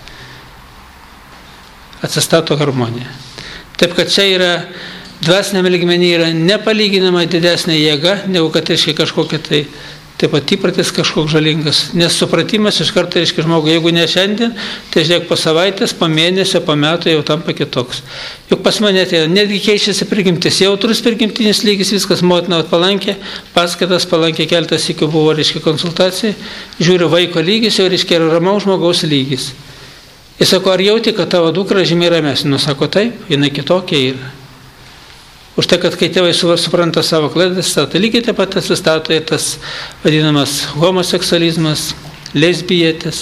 Atsistato harmonija. Taip, kad čia yra, dvasiniame lygmenyje yra nepalyginama didesnė jėga, negu kad reiškia kažkokia tai Taip pat įpratis kažkoks žalingas. Nes supratimas iš karto reiškia žmogui, jeigu ne šiandien, tai žiūrėk po savaitės, po mėnesio, po metų jau tampa kitoks. Juk pas mane tai netgi keičiasi prigimtis. Jautrus prigimtinis lygis, viskas motina palankė, paskaitas palankė, keltas iki buvo, reiškia, konsultacijai. Žiūriu, vaiko lygis jau, reiškia, yra ramaus žmogaus lygis. Jis sako, ar jauti, kad tavo dukra žymiai ramesnė? Nu, sako, taip, jinai kitokia yra. Už tai, kad kai tėvai supranta savo klaidas, tai lygiai taip pat atsistato ir tas vadinamas homoseksualizmas, lesbietės.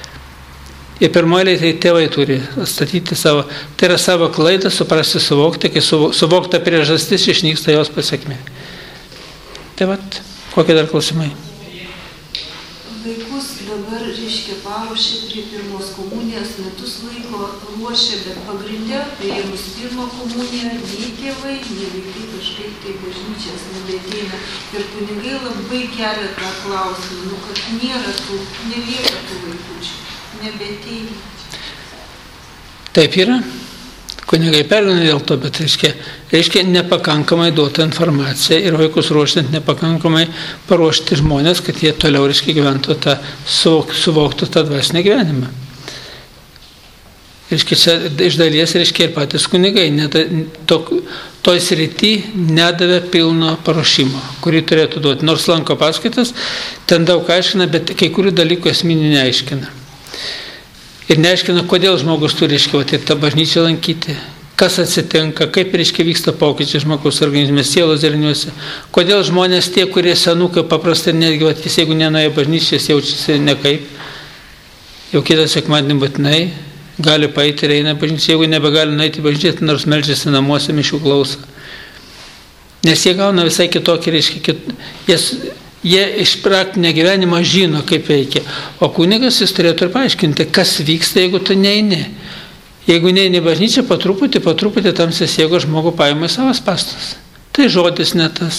Ir pirmoji tai tėvai turi atstatyti savo, tai yra savo klaidą, suprasti, suvokti, kai suvokta priežastis išnyksta jos pasiekmė. Tai vat, kokie dar klausimai? Vaikus dabar, reiškia, paruošė prie pirmos komunijos, metus laiko ruošė, bet pagrindė, priėmus pirmą komuniją, nei tėvai, nei vaikai kažkaip tai bažnyčias nebeteina. Ir kunigai labai kelia tą klausimą, nu, kad nėra tų, nelieka tų vaikučių, nebeteina. Taip yra. Kunigai pergyvena dėl to, bet reiškia, reiškia nepakankamai duota informacija ir vaikus ruošiant nepakankamai paruošti žmonės, kad jie toliau reiškia gyventų tą, suvoktų tą dvasinę gyvenimą. Reiškia, čia iš dalies reiškia ir patys kunigai, to, toj srity nedavė pilno paruošimo, kurį turėtų duoti. Nors lanko paskaitas, ten daug aiškina, bet kai kurių dalykų esminių neaiškina. Ir neaiškina, kodėl žmogus turi, reiškia, ir tą bažnyčią lankyti, kas atsitinka, kaip, reiškia, vyksta pokyčiai žmogaus organizme, sielos deriniuose, kodėl žmonės tie, kurie senukai paprastai netgi, jis jeigu nenuėjo bažnyčias, jaučiasi nekaip, jau kitą sekmadienį būtinai, gali paeiti ir eina bažnyčią, jeigu nebegali nueiti bažnyčią, nors meldžiasi namuose, mišių klauso. Nes jie gauna visai kitokį, reiškia, kit... jas... Jie iš praktinio gyvenimo žino, kaip veikia. O kunigas jis turėtų ir paaiškinti, kas vyksta, jeigu tu neini. Jeigu neini bažnyčią, po truputį, po truputį tamsias jėgos žmogų paima į savas pastas. Tai žodis ne tas.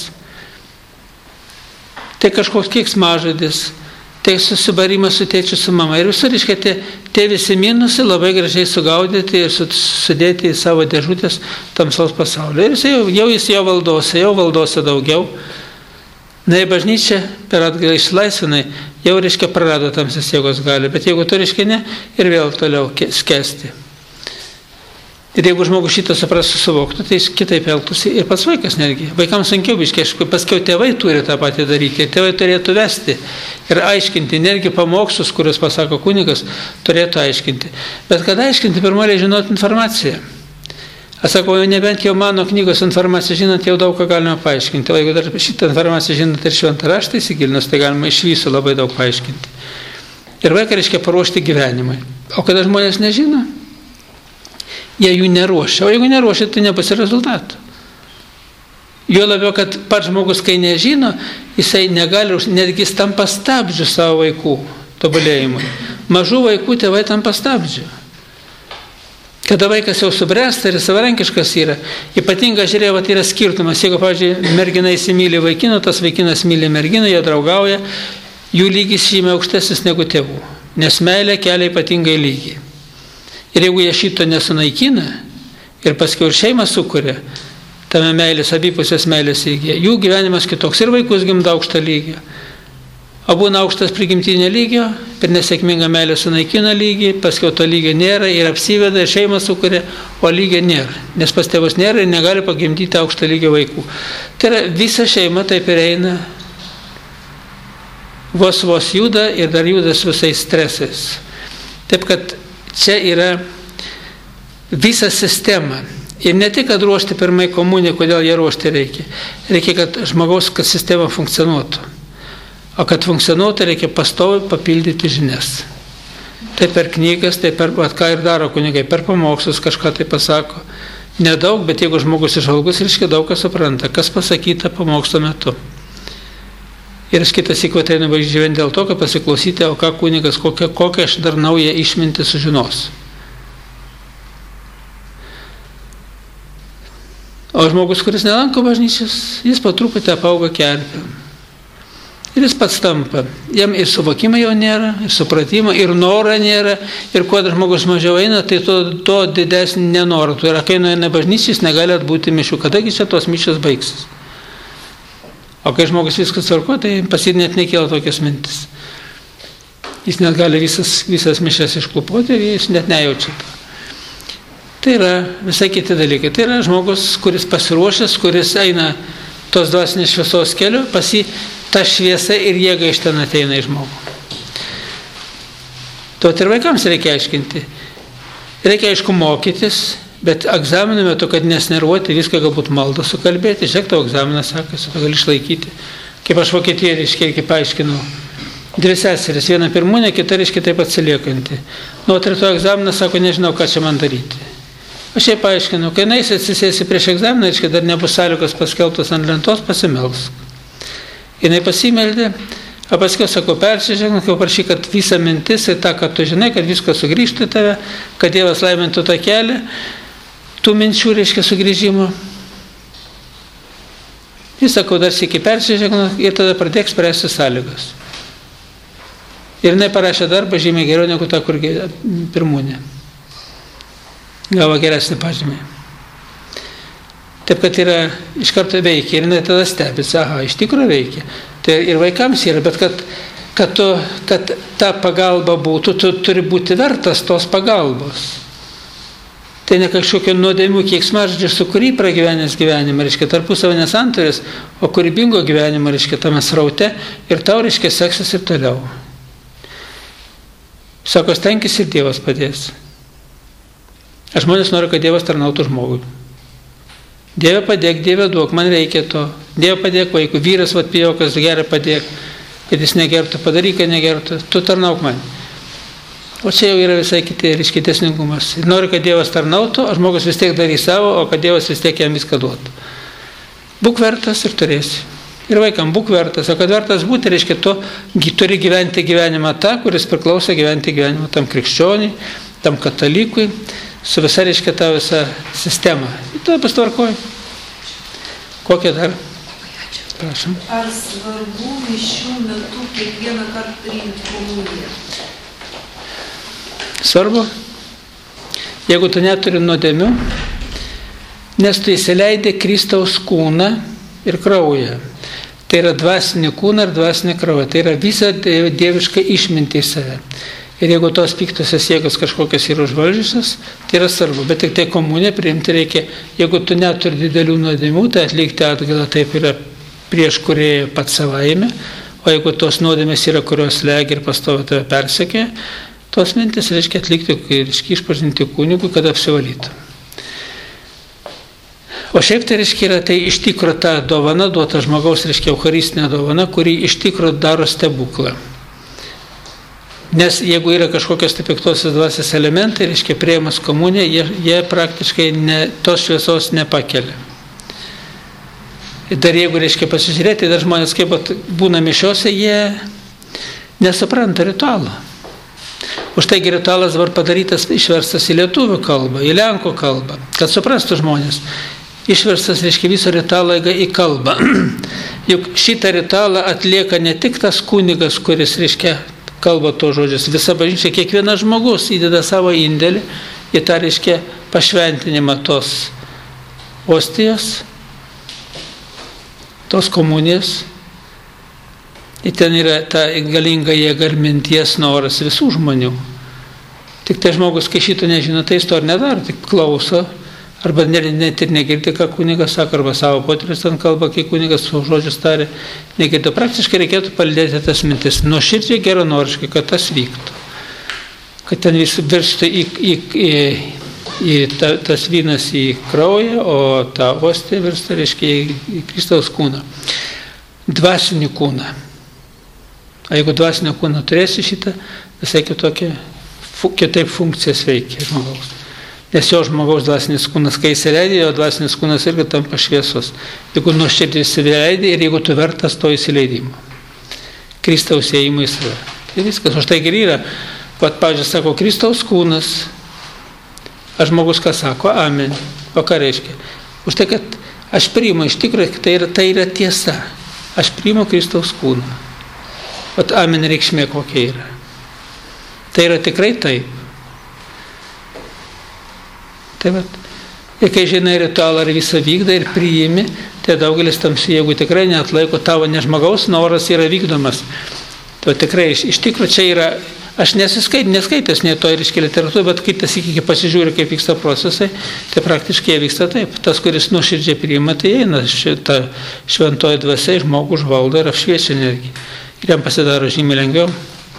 Tai kažkoks keiksmažodis. Tai susibarimas su tėčiu, su mama. Ir visur, reiškia, tie, tie visi minusai labai gražiai sugaudyti ir sudėti į savo dėžutės tamsaus pasaulio. Ir jis jau, jau jis jau valdose, jau valdose daugiau. Na, į bažnyčią per atgalą išlaisvinai, jau, reiškia, prarado tamsias jėgos gali, bet jeigu tu, reiškia, ne, ir vėl toliau skęsti. Ir jeigu žmogus šitą suprastų, suvoktų, tai jis kitaip elgtųsi ir pats vaikas netgi. Vaikams sunkiau biškai, aišku, paskiau tėvai turi tą patį daryti, ir tėvai turėtų vesti ir aiškinti, netgi pamokslus, kuriuos pasako kunigas, turėtų aiškinti. Bet kad aiškinti, pirmoji žinoti informaciją. Aš sakau, jau nebent jau mano knygos informaciją žinant, jau daug ką galima paaiškinti. O jeigu dar šitą informaciją žinant ir šventą raštą įsigilinus, tai galima iš viso labai daug paaiškinti. Ir vaiką reiškia paruošti gyvenimui. O kada žmonės nežino, jie jų neruošia. O jeigu neruošia, tai nebus rezultatų. Jo labiau, kad pats žmogus, kai nežino, jisai negali, netgi jis tampa stabdžiu savo vaikų tobulėjimui. Mažų vaikų tėvai tampa stabdžiu. Kada vaikas jau subręsta ir savarankiškas yra, ypatingai žiūrėjau, yra skirtumas. Jeigu, pavyzdžiui, mergina įsimylė vaikino, tas vaikinas myli merginą, jie draugauja, jų lygis žymiai aukštesnis negu tėvų, nes meilė kelia ypatingai lygį. Ir jeigu jie šito nesunaikina ir paskui ir šeimą sukuria, tame meilės, abipusės meilės lygyje, jų gyvenimas kitoks ir vaikus gimdo aukštą lygį. O būna aukštas prigimtinio lygio, per nesėkmingą meilę sunaikina lygį, paskiau to lygio nėra ir apsiveda, ir šeimą sukuria, o lygio nėra. Nes pas tėvus nėra ir negali pagimdyti aukštą lygio vaikų. Tai yra visa šeima taip ir eina, vos vos juda ir dar juda su visais stresais. Taip kad čia yra visa sistema. Ir ne tik, kad ruošti pirmai komuniją, kodėl ją ruošti reikia. Reikia, kad žmogaus, kad sistema funkcionuotų. O kad funkcionuotų, reikia pastoviai papildyti žinias. Tai per knygas, tai per, at ką ir daro kunigai, per pamokslus kažką tai pasako. Nedaug, bet jeigu žmogus išvalgus, reiškia daug ką supranta, kas pasakyta pamokslo metu. Ir aš kitas įkvateinu važiuojant dėl to, kad pasiklausyti, o ką kunigas, kokią, kokią aš dar naują išmintį sužinos. O žmogus, kuris nelanko bažnyčios, jis po truputį apauga kerpėm. Ir jis pats tampa. Jam ir suvokimo jau nėra, ir supratimo, ir noro nėra. Ir kuo žmogus mažiau eina, tai to, to didesnį nenorą. Ir kai nueina bažnyčiai, jis negali atbūti mišių. Kadagi čia tos mišios baigsis? O kai žmogus viskas tvarko, tai pas jį net nekyla tokios mintis. Jis net gali visas, visas mišes išklupoti ir jis net nejaučia to. Tai yra visai kiti dalykai. Tai yra žmogus, kuris pasiruošęs, kuris eina tos dvasinės šviesos keliu, pas jį ta šviesa ir jėga iš ten ateina į žmogų. Tuot ir vaikams reikia aiškinti. Reikia aišku mokytis, bet egzaminų metu, kad nesnervuoti, viską galbūt maldą sukalbėti, žiūrėk, tavo egzaminas sekasi, tu gali išlaikyti. Kaip aš Vokietijoje, reiškia, kaip paaiškinau, dvi seseris, viena pirmūnė, kita, reiškia, taip atsiliekanti. Nu, tai to egzaminą sako, nežinau, ką čia man daryti. Aš jai paaiškinau, kai nais atsisėsi prieš egzaminą, reiškia, dar nebus sąlygos paskelbtos ant lentos, pasimelsk. Jinai pasimeldė, o paskui, sako, persižengti, kai prašy, kad visa mintis ir tą, kad tu žinai, kad viskas sugrįžtų į tave, kad Dievas laimintų tą kelią, tų minčių, reiškia, sugrįžimo. Jis, sakau, dar sykį persižengti ir tada pradėk spręsti sąlygas. Ir jinai parašė darbą žymiai geriau negu ta, kur pirmūnė. Gavo geresnį pažymį. Taip, kad yra iš karto veikia ir jinai tada stebis, aha, iš tikrųjų veikia. Tai ir vaikams yra, bet kad, kad, tu, kad ta pagalba būtų, tu turi būti vertas tos pagalbos. Tai ne kažkokio nuodėmių keiksmažodžių, su kurį pragyvenęs gyvenimą, reiškia, tarpusavio nesantorės, o kūrybingo gyvenimo, reiškia, tame sraute ir tau, reiškia, seksis ir toliau. Sako, stenkis ir Dievas padės. Aš žmonės noriu, kad Dievas tarnautų žmogui. Dieve padėk, Dieve duok, man reikia to. Dieve padėk vaikui, vyras vat pijokas, gerai padėk, kad jis negertų, padaryk, kad negertų, tu tarnauk man. O čia jau yra visai kiti, reiškia, tiesningumas. Noriu, kad Dievas tarnautų, o žmogus vis tiek darys savo, o kad Dievas vis tiek jam viską duotų. Būk vertas ir turėsi. Ir vaikam būk vertas, o kad vertas būti, reiškia, tu turi gyventi gyvenimą tą, kuris priklauso gyventi gyvenimą tam krikščioniui, tam katalikui, su visa, reiškia, ta visa sistema. Ir tada pastvarkoji. Kokia dar? Prašom. Ar svarbu mišių metu kiekvieną kartą priimti komuniją? Svarbu. Jeigu tu neturi nuodėmių, nes tu įsileidai Kristaus kūną ir kraują. Tai yra dvasinį kūną ir dvasinį kraują. Tai yra visa dieviška išmintį į save. Ir jeigu tos piktosios jėgos kažkokios yra užvaldžiusios, tai yra svarbu. Bet tik tai komuniją priimti reikia, jeigu tu neturi didelių nuodėmių, tai atlikti atgalą taip yra prieš kurėją pats savaime, o jeigu tos nuodėmės yra, kurios legia ir pastovi tave persekė, tos mintis reiškia atlikti, reiškia išpažinti kunigui, kad apsivalytų. O šiaip tai reiškia yra tai iš tikro ta dovana duota žmogaus, reiškia eucharistinė dovana, kuri iš tikro daro stebuklą. Nes jeigu yra kažkokios tai piktosios dvasios elementai, reiškia priėmus komuniją, jie, jie praktiškai ne, tos šviesos nepakelia. Ir dar jeigu, reiškia, pasižiūrėti, dar žmonės kaip būna mišiose, jie nesupranta ritualo. Už taigi ritualas dabar padarytas, išverstas į lietuvių kalbą, į lenkų kalbą, kad suprastų žmonės. Išverstas, reiškia, viso ritualo į kalbą. Juk šitą ritualą atlieka ne tik tas kunigas, kuris, reiškia, kalba to žodžius. Visa bažnyčia, kiekvienas žmogus įdeda savo indėlį į tą, reiškia, pašventinimą tos ostijos, tos komunijos. Ir ten yra ta galinga jėga ir minties noras visų žmonių. Tik tai žmogus, kai šito nežino, tai jis to ir nedaro, tik klauso, arba net ir negirdi, ką kunigas sako, arba savo poterius ten kalba, kai kunigas su žodžius tarė, negirdi. Praktiškai reikėtų palydėti tas mintis, nuoširdžiai geranoriškai, kad tas vyktų. Kad ten vis virstų į, į, į, į ta, tas vynas į kraują, o ta ostija virsta, reiškia, į, į Kristaus kūną. Dvasinį kūną. O jeigu dvasinio kūno turėsi šitą, visai kitokia, kitaip funkcijas veikia žmogaus. Nes jo žmogaus dvasinis kūnas, kai įsileidė, jo dvasinis kūnas irgi tampa šviesos. Jeigu nuoširdžiai įsileidė ir jeigu tu vertas to įsileidimo. Kristaus ėjimo į save. Ir viskas. Už tai ir yra, pat, pavyzdžiui, sako, Kristaus kūnas. A žmogus ką sako? Amen. O ką reiškia? Už tai, kad aš priimu, iš tikrųjų, tai yra, tai yra tiesa. Aš priimu Kristaus kūną. Vat amen reikšmė kokia yra. Tai yra tikrai taip. Tai vat, Ir kai žinai ritualą ar visą vykdą ir priimi, tai daugelis tamsių jėgų tikrai neatlaiko, tavo nežmogaus noras yra vykdomas. Tai tikrai iš, iš tikrųjų čia yra, aš nesiskait, neskaitęs nei to reiškia literatūrą, bet kai tas iki pasižiūri, kaip vyksta procesai, tai praktiškai jie vyksta taip. Tas, kuris nuoširdžiai priima, tai eina šitą šventoji dvasia, žmogų užvaldo ir apšviečia netgi. Ir jam pasidaro žymiai lengviau.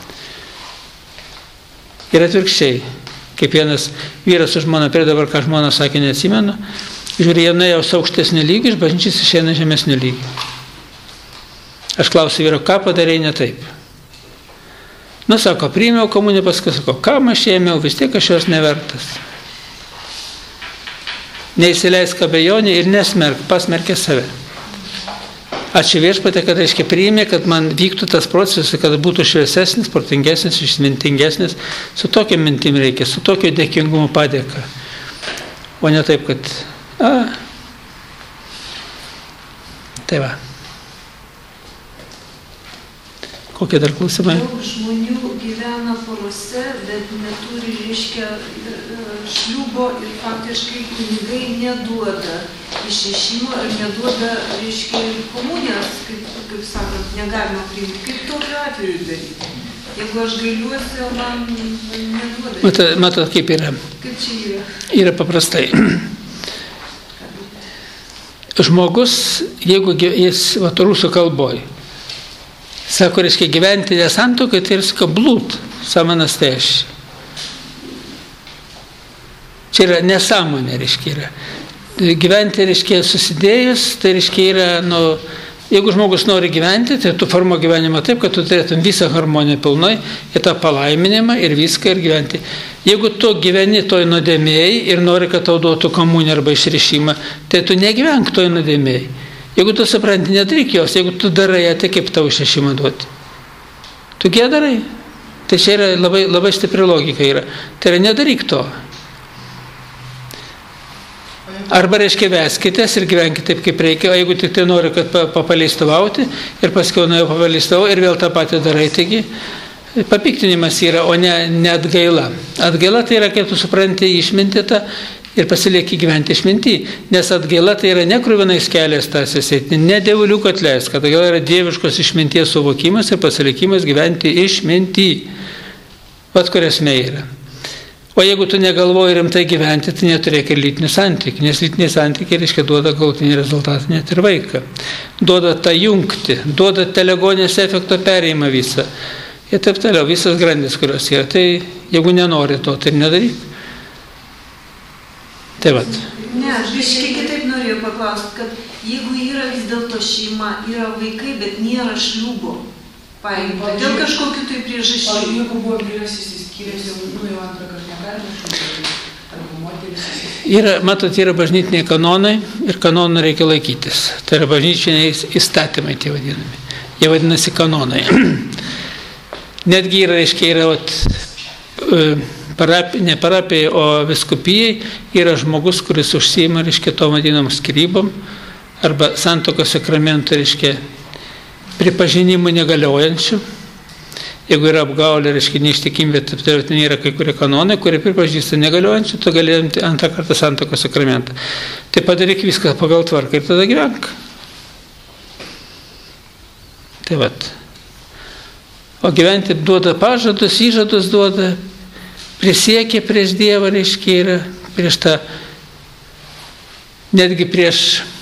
Ir atvirkščiai, kaip vienas vyras su žmona, prie dabar ką žmona sakė, neatsimenu, žiūrė, jie nuėjo su aukštesnį lygį, iš bažnyčios išeina žemesnį lygį. Aš klausiu vyro, ką padarei ne taip? Nu, sako, priėmiau komuniją, paskui sako, kam aš ėmiau, vis tiek aš jos nevertas. Neįsileisk abejonė ir nesmerk, pasmerkė save. Ačiū Viešpatie, kad reiškia priėmė, kad man vyktų tas procesas, kad būtų šviesesnis, protingesnis, išmintingesnis. Su tokia mintim reikia, su tokio dėkingumo padėka. O ne taip, kad... A, tai va. Kokie dar klausimai? Daug žmonių gyvena porose, bet neturi, reiškia, šliubo ir faktiškai kunigai neduoda išrišimo ir neduoda, reiškia, komunijos, kaip, kaip sakant, negalima priimti. Kaip tokiu atveju daryti? Jeigu aš gailiuosi, o man neduoda. Matot, matot, kaip yra? Kaip čia yra? Yra paprastai. Žmogus, jeigu jis, va, rusų kalboj, sako, reiškia, gyventi nesantuokai, tai ir sako, blūt, samanastėš. Čia yra nesąmonė, reiškia, yra. Gyventi, reiškia, susidėjus, tai reiškia, yra, nu, jeigu žmogus nori gyventi, tai tu formuoji gyvenimą taip, kad tu turėtum visą harmoniją pilnai, ir tą palaiminimą, ir viską, ir gyventi. Jeigu tu gyveni toj nuodėmėjai ir nori, kad tau duotų komuniją arba išrišimą, tai tu negyvenk toj nuodėmėjai. Jeigu tu supranti, nedaryk jos, jeigu tu darai, tai kaip tau išrišimą duoti? Tu kie darai? Tai čia yra labai, labai stipri logika yra. Tai yra, nedaryk to. Arba, reiškia, veskitės ir gyvenkite taip, kaip reikia, o jeigu tik tai nori, kad papaleistovauti ir paskui nuėjau papaleistovau ir vėl tą patį darai, taigi papiktinimas yra, o ne, ne atgaila. Atgaila tai yra, kai tu supranti išmintį tą ir pasilieki gyventi išmintį, nes atgaila tai yra ne kruvinais kelias tas esėti, ne dievuliuk atleisk, kad atgaila yra dieviškos išminties suvokimas ir pasilikimas gyventi išmintį. Vat kur esmė yra. O jeigu tu negalvoji rimtai gyventi, tai neturėk ir lytinių santykių, nes lytiniai santykiai, reiškia, duoda galutinį rezultatą net ir vaiką. Duoda tą jungtį, duoda telegonės efekto perėjimą visą. Ir taip toliau, visas grandis, kurios yra. Tai jeigu nenori to, tai nedaryk. Tai vat. Ne, aš visiškai kitaip norėjau paklausti, kad jeigu yra vis dėlto šeima, yra vaikai, bet nėra šliubo, paimta, dėl kažkokių tai priežasčių. O jeigu buvo vyras įsiskyręs, jau, nu, jau antrą kartą negalima šliubo, arba moteris įsiskyręs? Yra, matot, yra bažnytiniai kanonai ir kanonų reikia laikytis. Tai yra bažnytiniai įstatymai, tie vadinami. Jie vadinasi kanonai. Netgi yra, reiškia, yra, vat, Parapi, ne parapijai, o viskupijai yra žmogus, kuris užsiima, reiškia, to vadinam skyrybom arba santuokos sakramentų, reiškia, pripažinimų negaliojančių. Jeigu yra apgaulė, reiškia, neištikimybė, tai yra kai kurie kanonai, kurie pripažįsta negaliojančių, tu gali antrą kartą santuokos sakramentą. Tai padaryk viską pagal tvarką ir tada gyvenk. Tai vat. O gyventi duoda pažadus, įžadus duoda, prisiekė prieš Dievą, reiškia, yra prieš tą, netgi prieš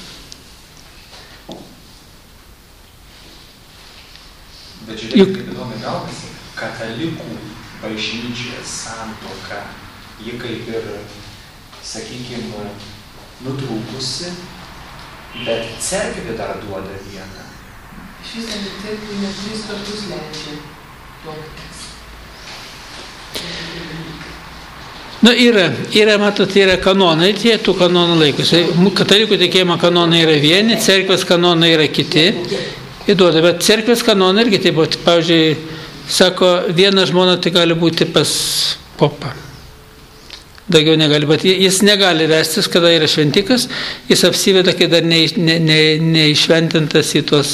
Bet žiūrėk, juk kaip įdomi gaunasi, katalikų bažnyčioje santuoka, ji kaip ir, sakykime, nutrūkusi, bet cerkvė dar duoda vieną. Iš vis cerkvė net tris kartus leidžia tuoktis. Nu, yra, yra, matot, yra kanonai, tie tų kanonų laikosi. Katalikų tikėjimo kanonai yra vieni, cerkvės kanonai yra kiti. Įduoda, bet cerkvės kanonai irgi taip pat, pavyzdžiui, sako, viena žmona tai gali būti pas popą. Daugiau negali, bet jis negali vestis, kada yra šventikas, jis apsiveda, kai dar neišventintas į tuos,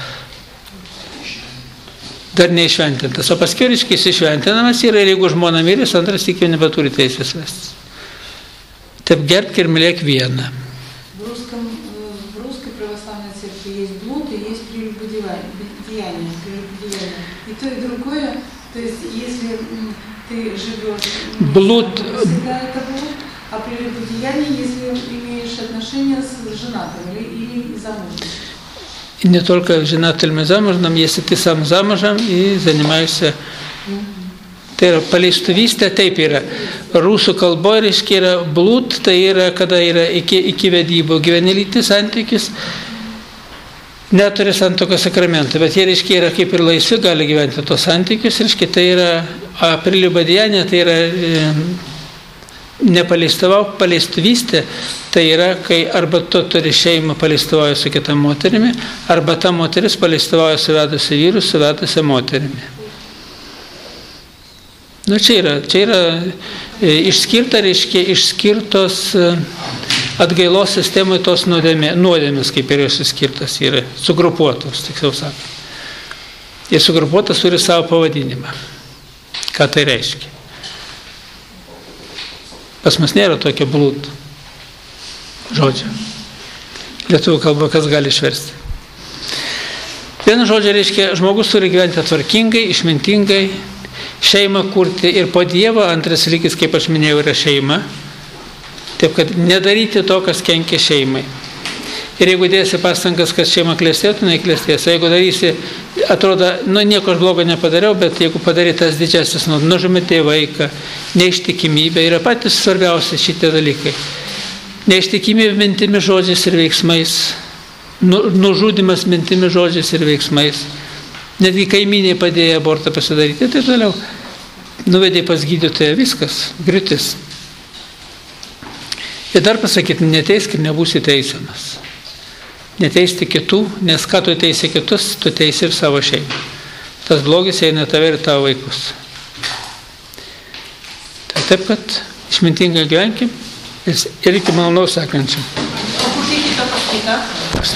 dar neišventintas. O paskui, reiškia, jis išventinamas yra ir jeigu žmona mirės, antras tik jau nebeturi teisės vestis. Taip gerbk ir mylėk vieną. В русском, в русской православной церкви есть блуд и есть прелюбодеяние, прелюбодеяние. И то, и другое, то есть если ты живешь, Блуд. всегда это блуд, а прелюбодеяние, если имеешь отношения с женатым или, или замужним. И не только женатым и замужем, если ты сам замужем и занимаешься. Tai yra paleistuvystė, taip yra. Rusų kalboje reiškia yra blūd, tai yra, kada yra iki, iki vedybų gyveni lytis santykis, neturi santuokos sakramento, bet jie reiškia yra kaip ir laisvi, gali gyventi tos santykius, reiškia tai yra prelibadijanė, tai yra e, nepaleistavauk, paleistuvystė, tai yra, kai arba tu turi šeimą paleistavoja su kita moterimi, arba ta moteris paleistavoja suvedusi vyrų, suvedusi moterimi. Nu, čia yra, čia yra e, išskirta, reiškia, išskirtos e, atgailos sistemoje tos nuodėmė, nuodėmės, kaip ir jos išskirtas yra, sugrupuotos, tiksliau sakant. Ir sugrupuotas turi savo pavadinimą. Ką tai reiškia? Pas mus nėra tokio blūd žodžio. Lietuvių kalba kas gali išversti? Vienu žodžiu reiškia, žmogus turi gyventi tvarkingai, išmintingai, šeimą kurti ir po Dievo, antras lygis, kaip aš minėjau, yra šeima. Taip, kad nedaryti to, kas kenkia šeimai. Ir jeigu dėsi pastangas, kad šeima klestėtų, neklestės. O jeigu darysi, atrodo, nu nieko aš blogo nepadariau, bet jeigu padarai tas didžiasis, nu, nužumitė vaiką, neištikimybė, yra patys svarbiausi šitie dalykai. Neištikimybė mintimi, žodžiais ir veiksmais. Nu, nužudimas mintimi, žodžiais ir veiksmais. Netgi kaimynė padėjo abortą pasidaryti, tai toliau nuvedė pas gydytoją, viskas, griūtis. Ir dar pasakyti, neteisk ir nebūsi teisiamas. Neteisti kitų, nes ką tu teisi kitus, tu teisi ir savo šeimą. Tas blogis eina tave ir tavo vaikus. Tai taip, kad išmintingai gyvenkim ir iki malonaus sekančiam. O kur tai kita paskaita?